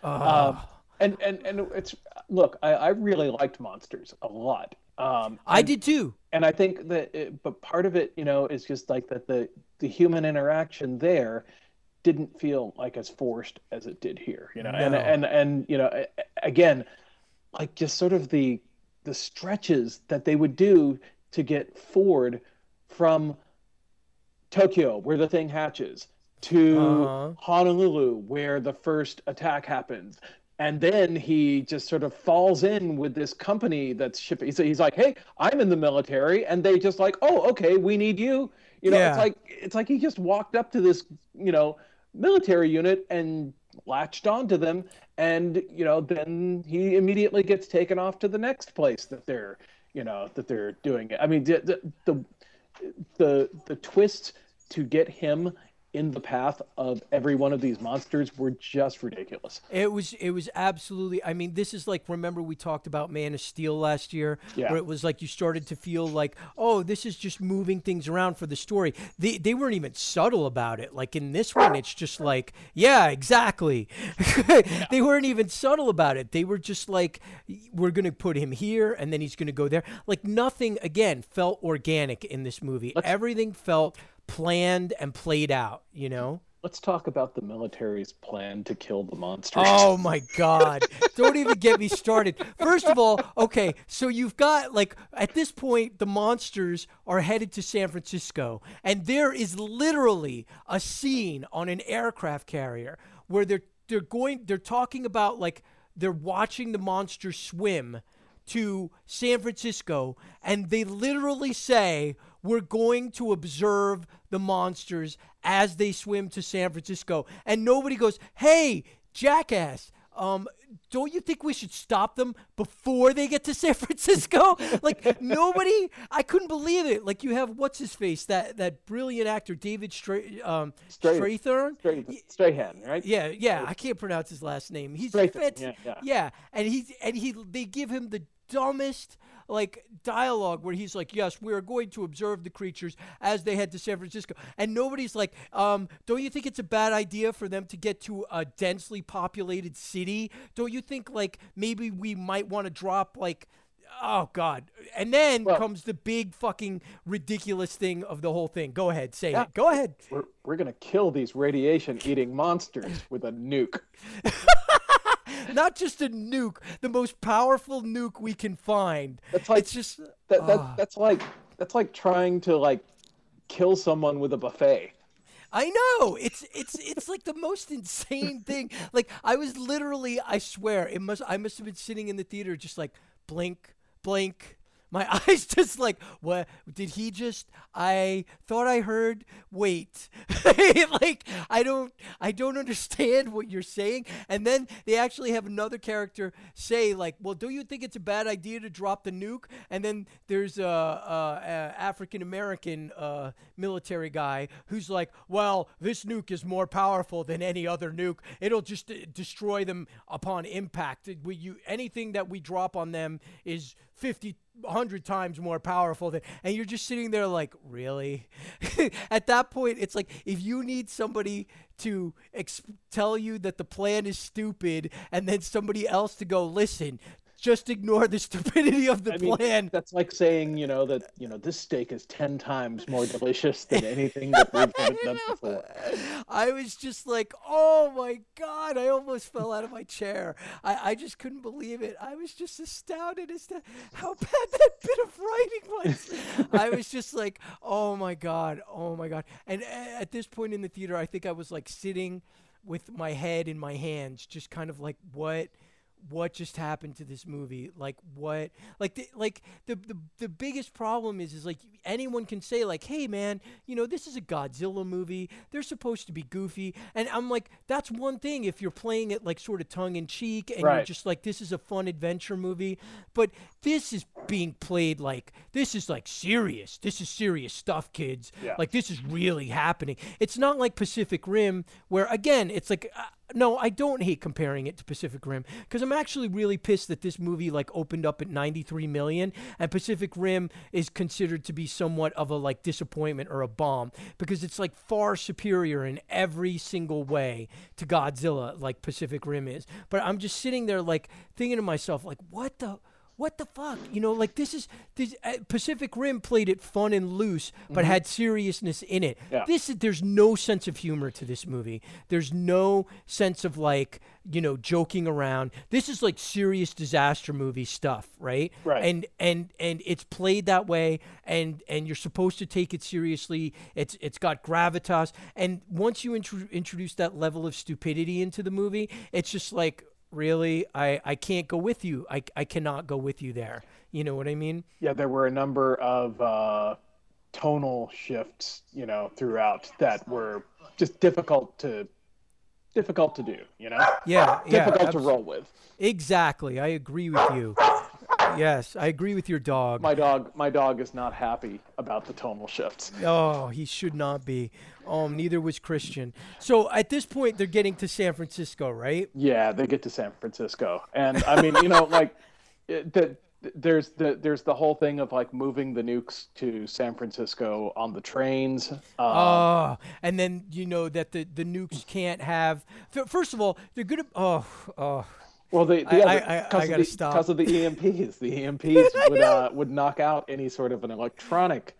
And it's, look, I really liked Monsters a lot. I did too. And I think that, but part of it, is just like that the human interaction there didn't feel like as forced as it did here, No. and again, like just sort of the stretches that they would do to get Ford from Tokyo, where the thing hatches, to Honolulu, where the first attack happens. And then he just sort of falls in with this company that's shipping. He's like, hey, I'm in the military. And they just like, oh, okay, we need you. It's like he just walked up to this, military unit and latched onto them, and then he immediately gets taken off to the next place that they're doing it. I mean, the twist to get him in the path of every one of these monsters were just ridiculous. It was absolutely, I mean, this is like, remember we talked about Man of Steel last year, where it was like you started to feel like, oh, this is just moving things around for the story. They weren't even subtle about it. Like in this one, it's just like, yeah, exactly. They weren't even subtle about it. They were just like, we're going to put him here and then he's going to go there. Like nothing, again, felt organic in this movie. Everything felt planned and played out, Let's talk about the military's plan to kill the monsters. Oh my God. Don't even get me started. First of all, okay, so you've got like at this point the monsters are headed to San Francisco, and there is literally a scene on an aircraft carrier where they're talking about like they're watching the monsters swim to San Francisco, and they literally say, we're going to observe the monsters as they swim to San Francisco. And nobody goes, hey, jackass, don't you think we should stop them before they get to San Francisco? Like, nobody, I couldn't believe it. Like, you have, what's his face, that brilliant actor, David Strathern? Strahan, right? Yeah, I can't pronounce his last name. He's Strathern, yeah, and they give him the dumbest like dialogue where he's like, yes, we're going to observe the creatures as they head to San Francisco, and nobody's like, don't you think it's a bad idea for them to get to a densely populated city? Don't you think like maybe we might want to drop like, oh God. And then comes the big fucking ridiculous thing of the whole thing. Go ahead, say it. Go ahead. We're gonna kill these radiation eating monsters with a nuke. Not just a nuke, the most powerful nuke we can find. That's like, it's just that's like trying to like kill someone with a buffet. I know. It's like the most insane thing. Like I was literally, I swear, I must have been sitting in the theater just like blink, blink. My eyes just like, what did he just, I thought I heard, wait, like, I don't understand what you're saying. And then they actually have another character say like, well, do you think it's a bad idea to drop the nuke? And then there's a African-American military guy who's like, well, this nuke is more powerful than any other nuke. It'll just destroy them upon impact. Anything that we drop on them is 100 times more powerful than, and you're just sitting there like, really? At that point, it's like, if you need somebody to tell you that the plan is stupid and then somebody else to go, listen, just ignore the stupidity of the plan. That's like saying, that this steak is 10 times more delicious than anything that we've done before. I was just like, oh my God, I almost fell out of my chair. I just couldn't believe it. I was just astounded as to how bad that bit of writing was. I was just like, oh my God. And at this point in the theater, I think I was like sitting with my head in my hands, just kind of like, what just happened to this movie? Like what? Like the biggest problem is like anyone can say like, hey man, this is a Godzilla movie. They're supposed to be goofy, and I'm like, that's one thing if you're playing it like sort of tongue in cheek, and you're just like, this is a fun adventure movie. But this is being played like this is like serious. This is serious stuff, kids. Yeah. Like this is really happening. It's not like Pacific Rim, where again, it's like. No, I don't hate comparing it to Pacific Rim because I'm actually really pissed that this movie like opened up at 93 million and Pacific Rim is considered to be somewhat of a like disappointment or a bomb because it's like far superior in every single way to Godzilla like Pacific Rim is. But I'm just sitting there like thinking to myself like, what the fuck? Like this Pacific Rim played it fun and loose, but had seriousness in it. Yeah. There's no sense of humor to this movie. There's no sense of like, joking around. This is like serious disaster movie stuff, right? Right. And it's played that way, and you're supposed to take it seriously. It's got gravitas, and once you introduce that level of stupidity into the movie, it's just like, really, I can't go with you. I cannot go with you there. You know what I mean? Yeah, there were a number of tonal shifts, throughout that were just difficult to do, Yeah, difficult to roll with. Exactly. I agree with you. Yes, I agree with your dog. My dog is not happy about the tonal shifts. Oh, he should not be. Neither was Christian. So at this point, they're getting to San Francisco, right? Yeah, they get to San Francisco, and I mean, like, there's the whole thing of like moving the nukes to San Francisco on the trains. And then that the nukes can't have. First of all, they're gonna. Well, I gotta stop because of the EMPs. The EMPs would knock out any sort of an electronic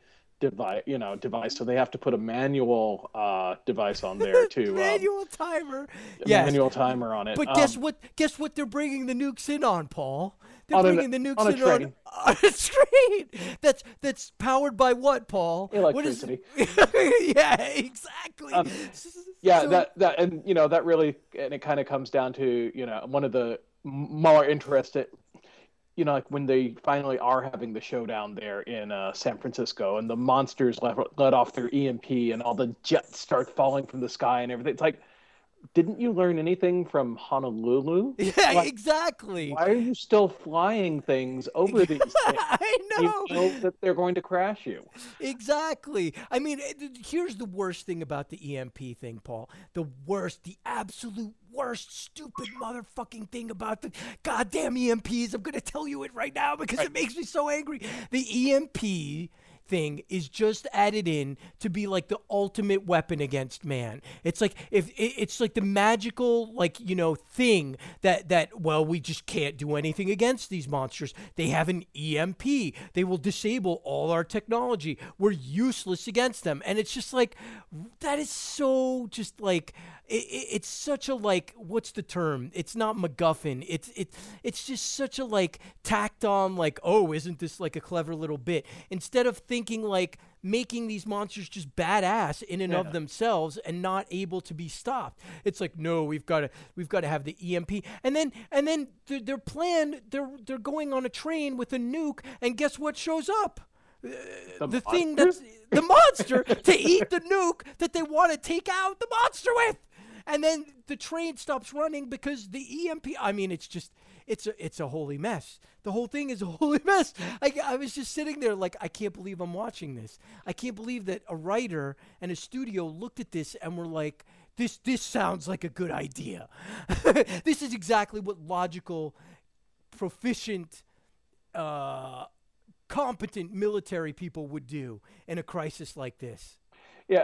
device. So they have to put a manual device on there too. Manual timer. Manual timer on it. But guess what? Guess what? They're bringing the nukes in on, Paul. They're bringing the nukes on a in train. on a train. That's powered by what, Paul? Electricity. Yeah, exactly. That and that really, and it kind of comes down to one of the more interested. Like when they finally are having the showdown there in San Francisco, and the monsters let off their EMP, and all the jets start falling from the sky and everything. It's like, didn't you learn anything from Honolulu? Yeah, Like, exactly. why are you still flying things over these things? I know. You know that they're going to crash you. Exactly. I mean, here's the worst thing about the EMP thing, Paul. The worst, the absolute worst, stupid motherfucking thing about the goddamn EMPs. I'm going to tell you it right now because it makes me so angry. The EMP thing is just added in to be like the ultimate weapon against man. It's like it's like the magical thing that well, we just can't do anything against these monsters. They have an EMP. They will disable all our technology. We're useless against them. And it's just like that is so just like it's such a what's the term? It's not MacGuffin. It's just such a tacked on oh, isn't this like a clever little bit? Instead of thinking making these monsters just badass in and of themselves and not able to be stopped. It's like, no, we've got to have the EMP. And then their plan, they're going on a train with a nuke, and guess what shows up? The thing that's the monster to eat the nuke that they want to take out the monster with. And then the train stops running because the EMP. I mean, it's a holy mess. The whole thing is a holy mess. I was just sitting there I can't believe I'm watching this. I can't believe that a writer and a studio looked at this and were like, this sounds like a good idea. This is exactly what logical, proficient, competent military people would do in a crisis like this. Yeah,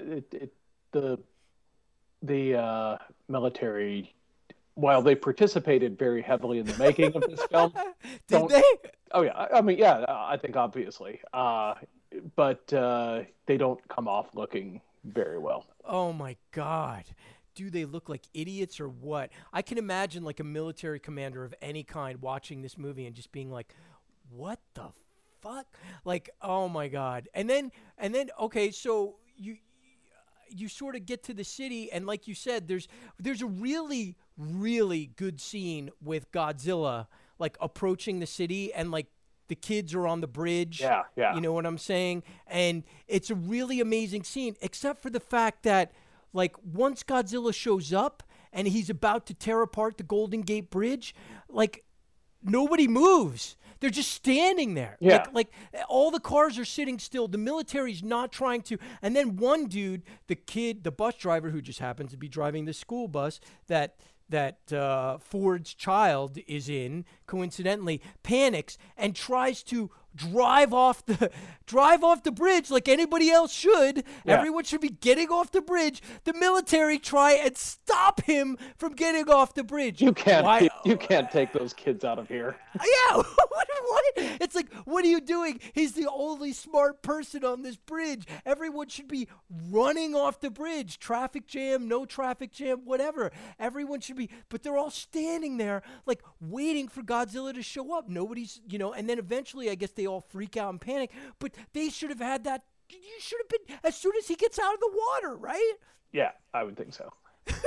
the military, while they participated very heavily in the making of this film, did they? Oh yeah, I mean, yeah, I think obviously, but they don't come off looking very well. Oh my God. Do they look like idiots or what? I can imagine a military commander of any kind watching this movie and just being like, what the fuck? Oh my God. And then okay, so you sort of get to the city, and like you said, there's a really, really good scene with Godzilla approaching the city, and the kids are on the bridge. Yeah. You know what I'm saying? And it's a really amazing scene, except for the fact that once Godzilla shows up and he's about to tear apart the Golden Gate Bridge, nobody moves. They're just standing there. Yeah. All the cars are sitting still. The military's not trying to. And then one dude, the bus driver who just happens to be driving the school bus that Ford's child is in, coincidentally, panics and tries to drive off the bridge like anybody else should. Yeah. Everyone should be getting off the bridge. The military try and stop him from getting off the bridge. You can't take those kids out of here. Yeah, what? It's like, what are you doing? He's the only smart person on this bridge. Everyone should be running off the bridge. Traffic jam, no traffic jam, whatever. Everyone should be, but they're all standing there waiting for Godzilla to show up. Nobody's, and then eventually I guess they all freak out and panic, but they should have had that. You should have been as soon as he gets out of the water, right? Yeah, I would think so.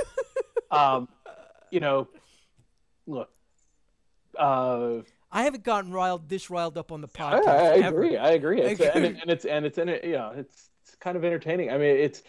Look, I haven't gotten this riled up on the podcast. I agree. It's kind of entertaining. I mean, it's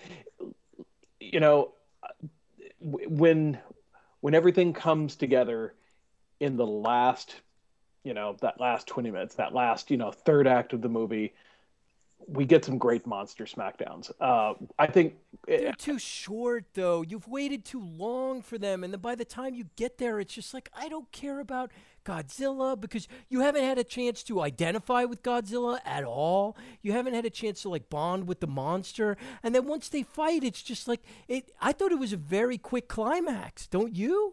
when everything comes together in the last, that last 20 minutes, that last, third act of the movie, we get some great monster smackdowns. I think they're too short, though. You've waited too long for them, and then by the time you get there, it's just I don't care about Godzilla because you haven't had a chance to identify with Godzilla at all. You haven't had a chance to bond with the monster, and then once they fight, it's just I thought it was a very quick climax. Don't you?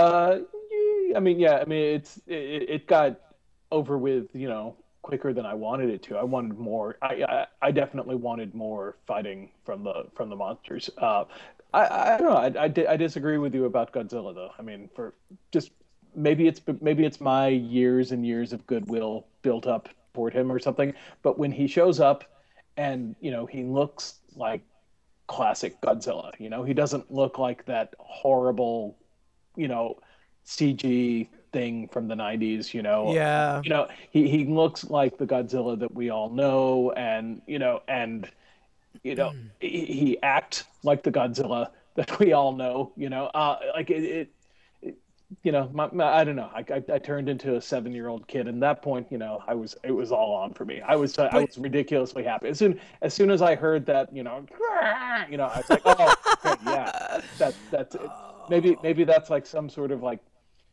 It got over with, quicker than I wanted it to. I wanted more. I definitely wanted more fighting from the monsters. I don't know. I disagree with you about Godzilla though. I mean, for just maybe it's my years and years of goodwill built up toward him or something. But when he shows up, and he looks like classic Godzilla. He doesn't look like that horrible, CG thing from the 90s, Yeah. He looks like the Godzilla that we all know, and he acts like the Godzilla that we all know, like I don't know. I turned into a 7-year-old kid, and at that point, it was all on for me. I was ridiculously happy as soon as I heard that, I was like, oh, okay, yeah, that's it. Maybe that's like some sort of like,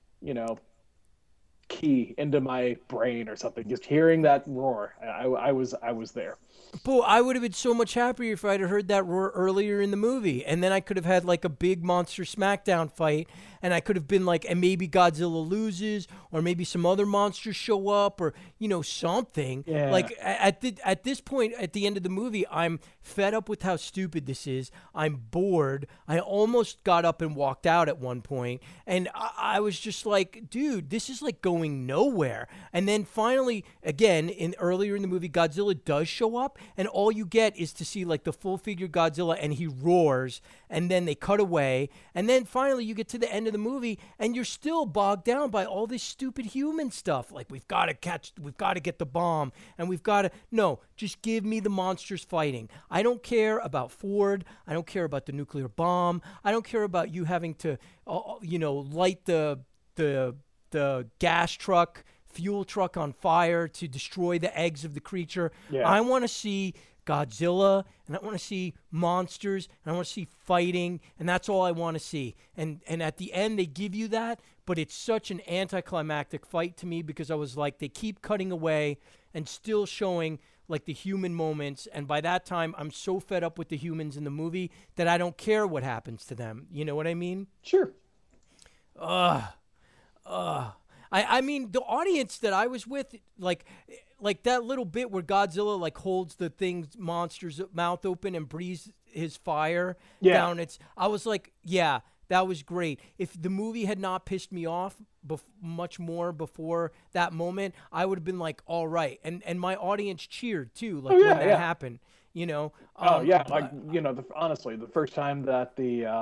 key into my brain or something. Just hearing that roar, I was there. But I would have been so much happier if I'd have heard that roar earlier in the movie. And then I could have had like a big monster smackdown fight. And I could have been like, and maybe Godzilla loses, or maybe some other monsters show up, or, something. Yeah. Like at this point, at the end of the movie, I'm fed up with how stupid this is. I'm bored. I almost got up and walked out at one point. And I was just like, dude, this is like going nowhere. And then finally, again, earlier in the movie, Godzilla does show up. And all you get is to see like the full figure Godzilla, and he roars, and then they cut away, and then finally you get to the end of the movie, and you're still bogged down by all this stupid human stuff. Like, we've got to get the bomb, and no, just give me the monsters fighting. I don't care about Ford. I don't care about the nuclear bomb. I don't care about you having to, light the gas truck, fuel truck on fire to destroy the eggs of the creature. Yeah. I want to see Godzilla, and I want to see monsters, and I want to see fighting, and that's all I want to see. And at the end, they give you that, but it's such an anticlimactic fight to me, because I was like, they keep cutting away and still showing like the human moments, and by that time, I'm so fed up with the humans in the movie that I don't care what happens to them. You know what I mean? Sure. I mean, the audience that I was with, like that little bit where Godzilla like holds the monster's mouth open and breathes his fire down its. I was like, yeah, that was great. If the movie had not pissed me off much more before that moment, I would have been like, all right. And my audience cheered too, like when that happened. Honestly, the first time that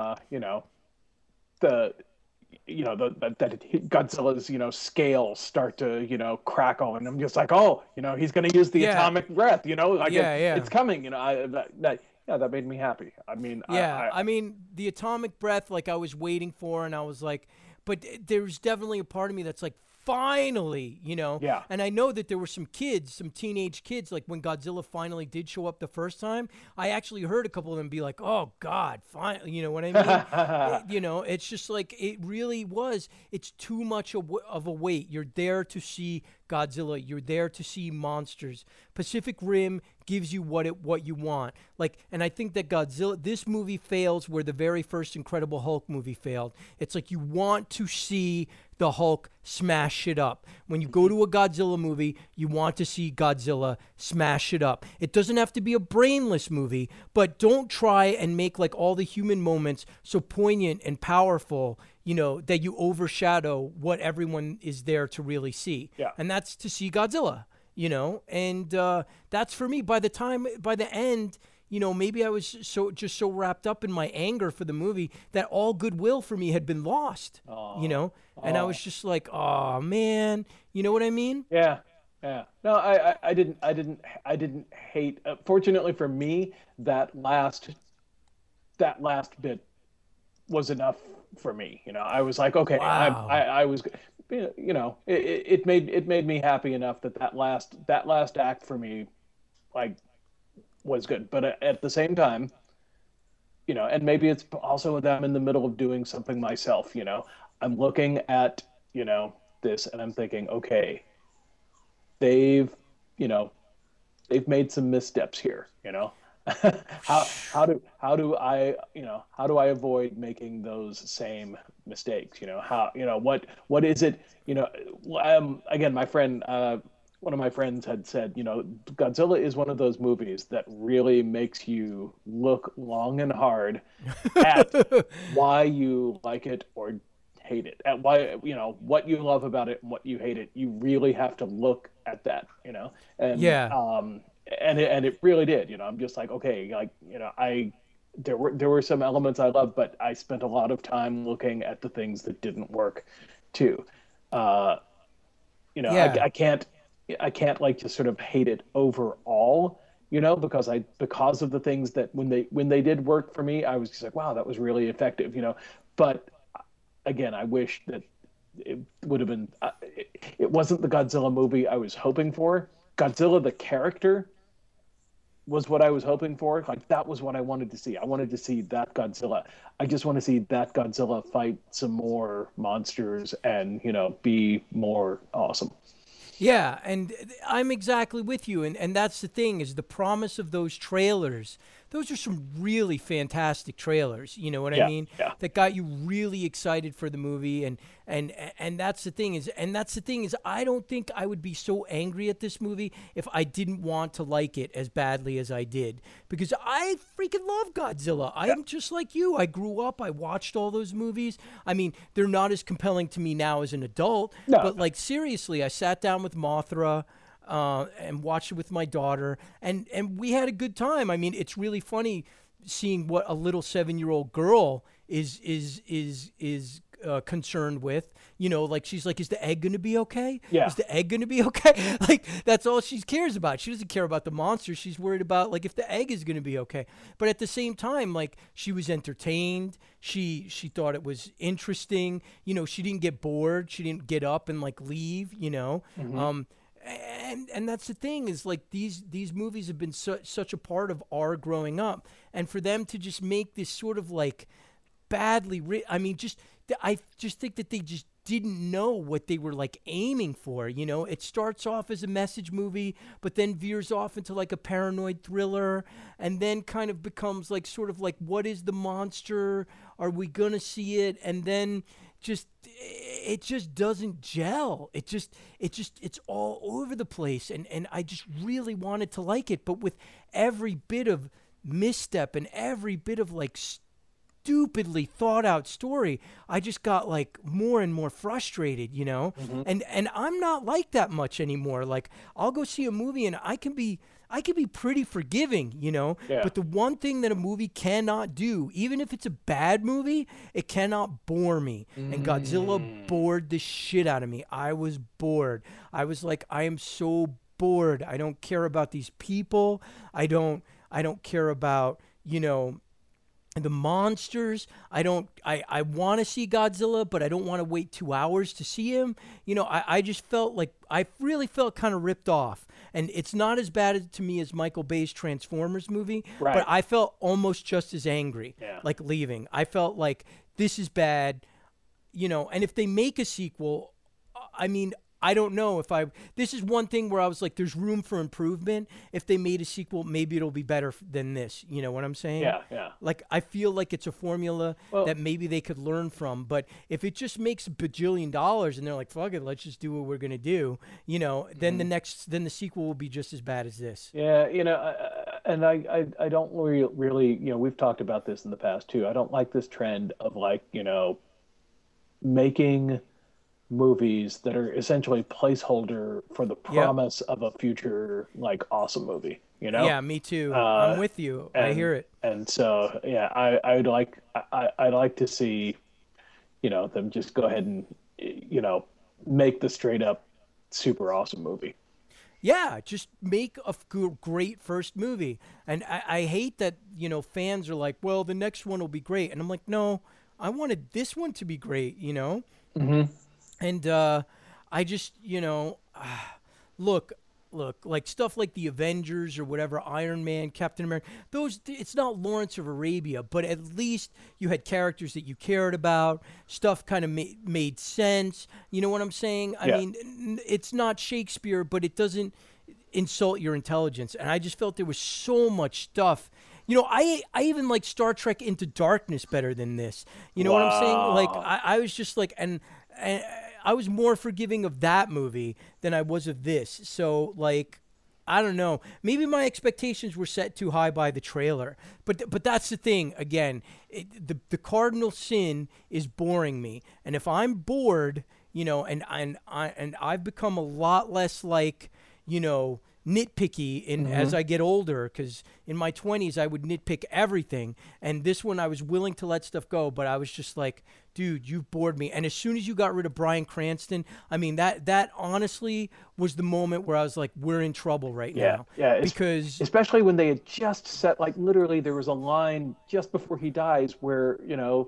that Godzilla's scales start to crackle, and I'm just like, oh, he's going to use the atomic breath, it's coming, that made me happy. I mean, I mean the atomic breath, like I was waiting for, and I was like, but there's definitely a part of me that's like, finally, Yeah. And I know that there were some teenage kids, like when Godzilla finally did show up the first time, I actually heard a couple of them be like, oh God, finally, you know what I mean? It's just like, it really was, it's too much of a wait. You're there to see Godzilla. You're there to see monsters. Pacific Rim gives you what you want. Like, and I think that this movie fails where the very first Incredible Hulk movie failed. It's like you want to see the Hulk smash shit up. When you go to a Godzilla movie, you want to see Godzilla smash it up. It doesn't have to be a brainless movie, but don't try and make like all the human moments so poignant and powerful, that you overshadow what everyone is there to really see. Yeah. And that's to see Godzilla, and that's for me. By the end, maybe I was so wrapped up in my anger for the movie that all goodwill for me had been lost, and I was just like, oh man, you know what I mean? Yeah. Yeah. No, I didn't hate, fortunately for me, that last bit was enough for me. I was like, okay, wow. I was, it made me happy enough that last act for me, like, was good. But at the same time, and maybe it's also that I'm in the middle of doing something myself, I'm looking at, this, and I'm thinking, okay, they've made some missteps here, how do I avoid making those same mistakes? What is it? Again, my friend, one of my friends had said, Godzilla is one of those movies that really makes you look long and hard at why you like it or hate it, at why, what you love about it and what you hate it. You really have to look at that, and and it really did. I'm just like, okay, like, there were some elements I loved, but I spent a lot of time looking at the things that didn't work too. I can't like just sort of hate it overall, because of the things that when they did work for me, I was just like, wow, that was really effective, But again, I wish that it would have been. It wasn't the Godzilla movie I was hoping for. Godzilla the character was what I was hoping for. Like, that was what I wanted to see. I wanted to see that Godzilla. I just want to see that Godzilla fight some more monsters and, be more awesome. Yeah, and I'm exactly with you. And that's the thing, is the promise of those trailers. Those are some really fantastic trailers, you know what I mean? Yeah. That got you really excited for the movie, and that's the thing is I don't think I would be so angry at this movie if I didn't want to like it as badly as I did, because I freaking love Godzilla. I'm just like you. I grew up, I watched all those movies. I mean, they're not as compelling to me now as an adult, but like, seriously, I sat down with Mothra and watched it with my daughter, and we had a good time. I mean, it's really funny seeing what a little 7-year-old girl is concerned with. Like, she's like, is the egg going to be okay? Yeah. Is the egg going to be okay? Like, that's all she cares about. She doesn't care about the monster. She's worried about, like, if the egg is going to be okay. But at the same time, like, she was entertained. She thought it was interesting. She didn't get bored. She didn't get up and, like, leave, Mm-hmm. And that's the thing, is like, these movies have been such a part of our growing up, and for them to just make this sort of like badly I just think that they just didn't know what they were like aiming for. It starts off as a message movie, but then veers off into like a paranoid thriller, and then kind of becomes like sort of like, what is the monster? Are we gonna see it? And then it just doesn't gel. It's all over the place, and I just really wanted to like it, but with every bit of misstep and every bit of like stupidly thought out story, I just got like more and more frustrated, Mm-hmm. and I'm not like that much anymore. Like, I'll go see a movie and I can be pretty forgiving, Yeah. But the one thing that a movie cannot do, even if it's a bad movie, it cannot bore me. And Godzilla bored the shit out of me. I was bored. I was like, I am so bored. I don't care about these people. I don't care about, the monsters. I want to see Godzilla, but I don't want to wait 2 hours to see him. I just felt like, I really felt kind of ripped off. And it's not as bad to me as Michael Bay's Transformers movie, Right. but I felt almost just as angry, Yeah. like, leaving. I felt like, this is bad, and if they make a sequel, I mean, I don't know if this is one thing where I was like, there's room for improvement. If they made a sequel, maybe it'll be better than this. You know what I'm saying? Yeah. Like, I feel like it's a formula that maybe they could learn from. But if it just makes a bajillion dollars and they're like, fuck it, let's just do what we're going to do, then then the sequel will be just as bad as this. Yeah, and I don't really, we've talked about this in the past too. I don't like this trend of like, making movies that are essentially placeholder for the promise of a future like awesome movie. Yeah, me too. I'm with you. I hear it. And so yeah, I'd like to see, them just go ahead and make the straight up super awesome movie. Yeah, just make a great first movie. And I hate that, fans are like, well, the next one will be great. And I'm like, no, I wanted this one to be great, Mm-hmm. And I just, look, like stuff like the Avengers or whatever, Iron Man, Captain America, it's not Lawrence of Arabia, but at least you had characters that you cared about. Stuff kind of made sense. You know what I'm saying? I mean, it's not Shakespeare, but it doesn't insult your intelligence. And I just felt there was so much stuff. I even like Star Trek Into Darkness better than this. You know what I'm saying? Like, I was just like, and I was more forgiving of that movie than I was of this. So, like, I don't know. Maybe my expectations were set too high by the trailer. But that's the thing. Again, the cardinal sin is boring me. And if I'm bored, and I've become a lot less like, nitpicky in as I get older, because in my 20s I would nitpick everything, and this one I was willing to let stuff go, but I was just like, dude, you've bored me. And as soon as you got rid of Bryan Cranston, I mean, that honestly was the moment where I was like, we're in trouble right now. Yeah, because especially when they had just set, like, literally there was a line just before he dies where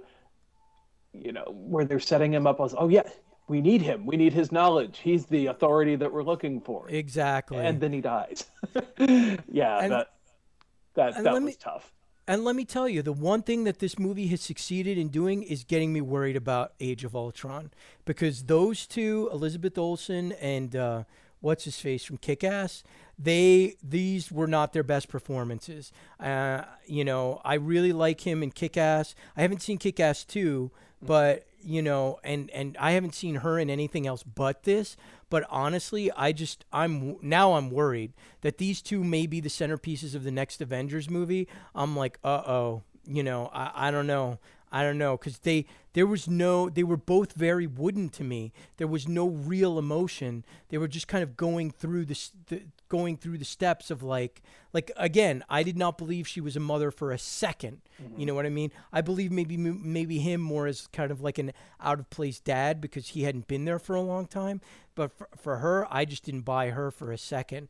where they're setting him up as, oh yeah, we need him. We need his knowledge. He's the authority that we're looking for. Exactly. And then he dies. That was tough. And let me tell you, the one thing that this movie has succeeded in doing is getting me worried about Age of Ultron, because those two, Elizabeth Olsen and what's his face from Kick-Ass, these were not their best performances. I really like him in Kick-Ass. I haven't seen Kick-Ass 2, but and I haven't seen her in anything else but this. But honestly, I'm worried that these two may be the centerpieces of the next Avengers movie. I'm like, I don't know. I don't know, because they were both very wooden to me. There was no real emotion. They were just kind of going through the steps of like again, I did not believe she was a mother for a second. You know what I mean? I believe maybe him more as kind of like an out of place dad because he hadn't been there for a long time. But for her, I just didn't buy her for a second.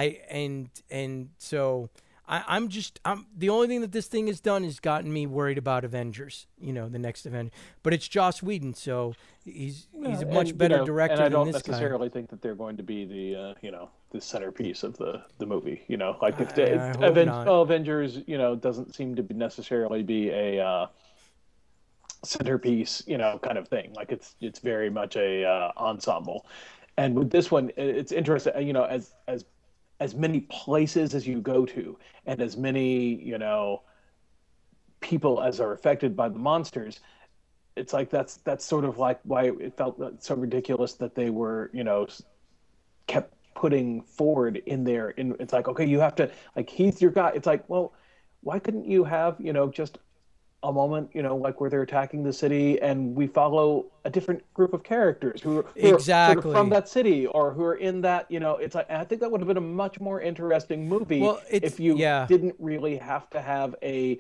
So I'm the only thing that this thing has done is gotten me worried about Avengers, the next Avenger. But it's Joss Whedon, so he's a much better director than this guy. And I don't necessarily think that they're going to be the centerpiece of the movie. Like if Avengers, doesn't seem to necessarily be a centerpiece, kind of thing. Like it's very much a ensemble. And with this one, it's interesting, as many places as you go to and as many, people as are affected by the monsters, it's like that's sort of like why it felt so ridiculous that they were, kept putting forward in there. It's like, okay, you have to, like, he's your guy. It's like, well, why couldn't you have, just a moment, like where they're attacking the city and we follow a different group of characters who are sort of from that city or who are in that, it's like, I think that would have been a much more interesting movie if you didn't really have to have a,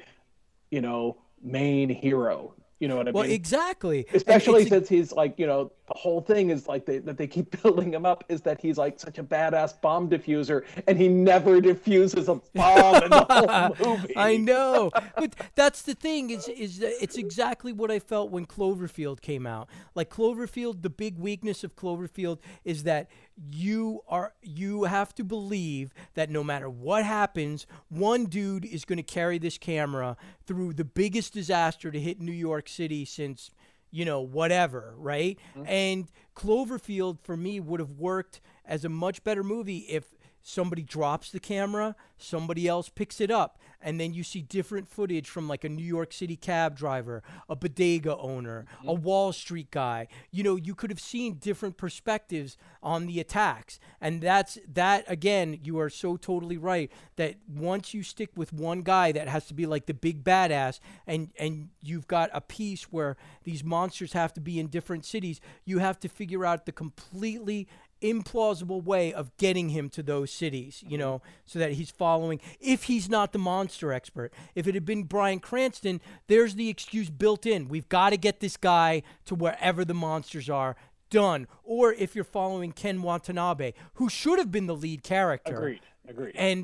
main hero. You know what I mean? Well, exactly. Especially since he's like, the whole thing is like that they keep building him up is that he's like such a badass bomb diffuser, and he never diffuses a bomb in the whole movie. I know, but that's the thing is that it's exactly what I felt when Cloverfield came out. Like Cloverfield, the big weakness of Cloverfield is that you have to believe that no matter what happens, one dude is going to carry this camera through the biggest disaster to hit New York City since, whatever, right? Mm-hmm. And Cloverfield, for me, would have worked as a much better movie if somebody drops the camera, somebody else picks it up, and then you see different footage from like a New York City cab driver, a bodega owner, a Wall Street guy. You could have seen different perspectives on the attacks. And that again, you are so totally right that once you stick with one guy that has to be like the big badass and you've got a piece where these monsters have to be in different cities, you have to figure out the completely implausible way of getting him to those cities, so that he's following, if he's not the monster expert. If it had been Bryan Cranston, there's the excuse built in. We've got to get this guy to wherever the monsters are. Done. Or if you're following Ken Watanabe, who should have been the lead character. Agreed. And,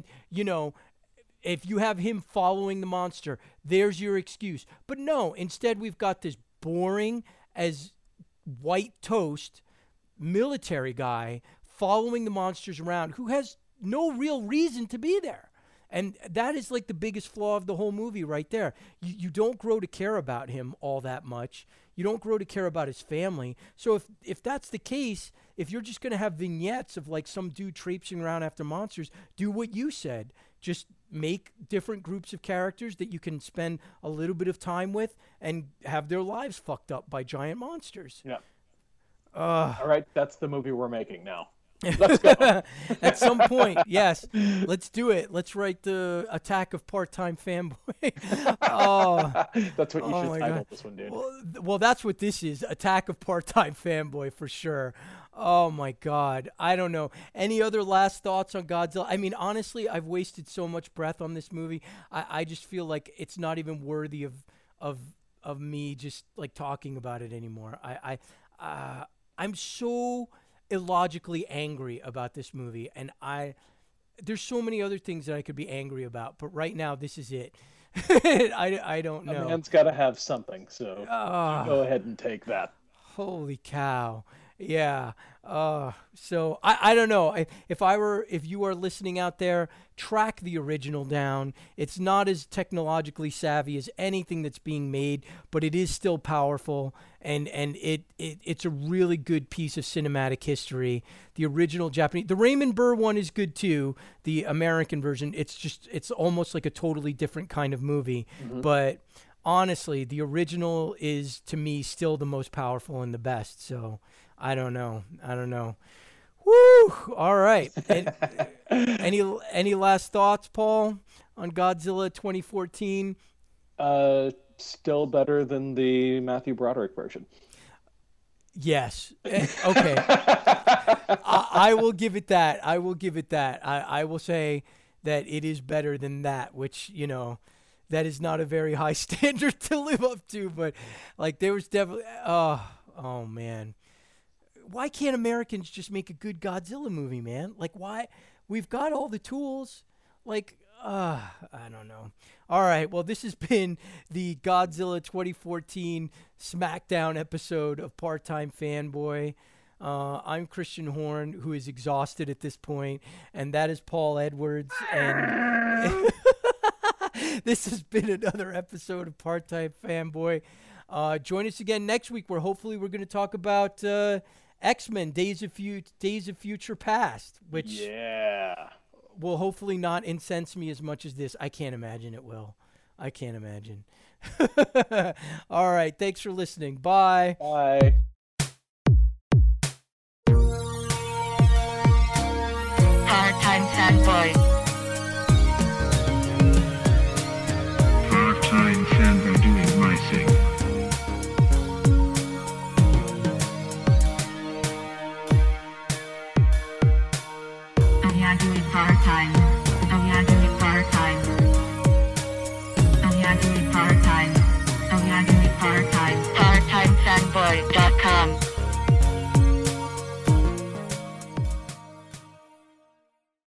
if you have him following the monster, there's your excuse. But no, instead we've got this boring as white toast military guy following the monsters around who has no real reason to be there. And that is like the biggest flaw of the whole movie right there. You don't grow to care about him all that much. You don't grow to care about his family. So if that's the case, if you're just going to have vignettes of like some dude traipsing around after monsters, do what you said. Just make different groups of characters that you can spend a little bit of time with and have their lives fucked up by giant monsters. Yeah. All right, that's the movie we're making now. Let's go. At some point, yes. Let's do it. Let's write the Attack of Part-Time Fanboy. That's what you should title this one, dude. Well, that's what this is. Attack of Part-Time Fanboy for sure. Oh my God. I don't know. Any other last thoughts on Godzilla? I mean, honestly, I've wasted so much breath on this movie. I just feel like it's not even worthy of me just like talking about it anymore. I'm so illogically angry about this movie, and there's so many other things that I could be angry about, but right now this is it. I don't know. A man's got to have something, so go ahead and take that. Holy cow. Yeah. So I don't know. If you are listening out there, track the original down. It's not as technologically savvy as anything that's being made, but it is still powerful, and it's a really good piece of cinematic history. The original Japanese, the Raymond Burr one is good too. The American version, it's almost like a totally different kind of movie, but honestly, the original is to me still the most powerful and the best. So I don't know. Woo! All right. Any last thoughts, Paul, on Godzilla 2014? Still better than the Matthew Broderick version. Yes. Okay. I will give it that. I will say that it is better than that, which, that is not a very high standard to live up to, but like there was definitely, oh man. Why can't Americans just make a good Godzilla movie, man? Like, why? We've got all the tools. Like, I don't know. All right. Well, this has been the Godzilla 2014 Smackdown episode of Part-Time Fanboy. I'm Christian Horn, who is exhausted at this point, and that is Paul Edwards. And this has been another episode of Part-Time Fanboy. Join us again next week, where hopefully we're going to talk about X-Men: Days of Future Past, which will hopefully not incense me as much as this. I can't imagine it will. I can't imagine. All right. Thanks for listening. Bye. Bye. Part-Time Fanboy. Part-time fanboy doing my thing. Oyagami Part-Time. Oyagami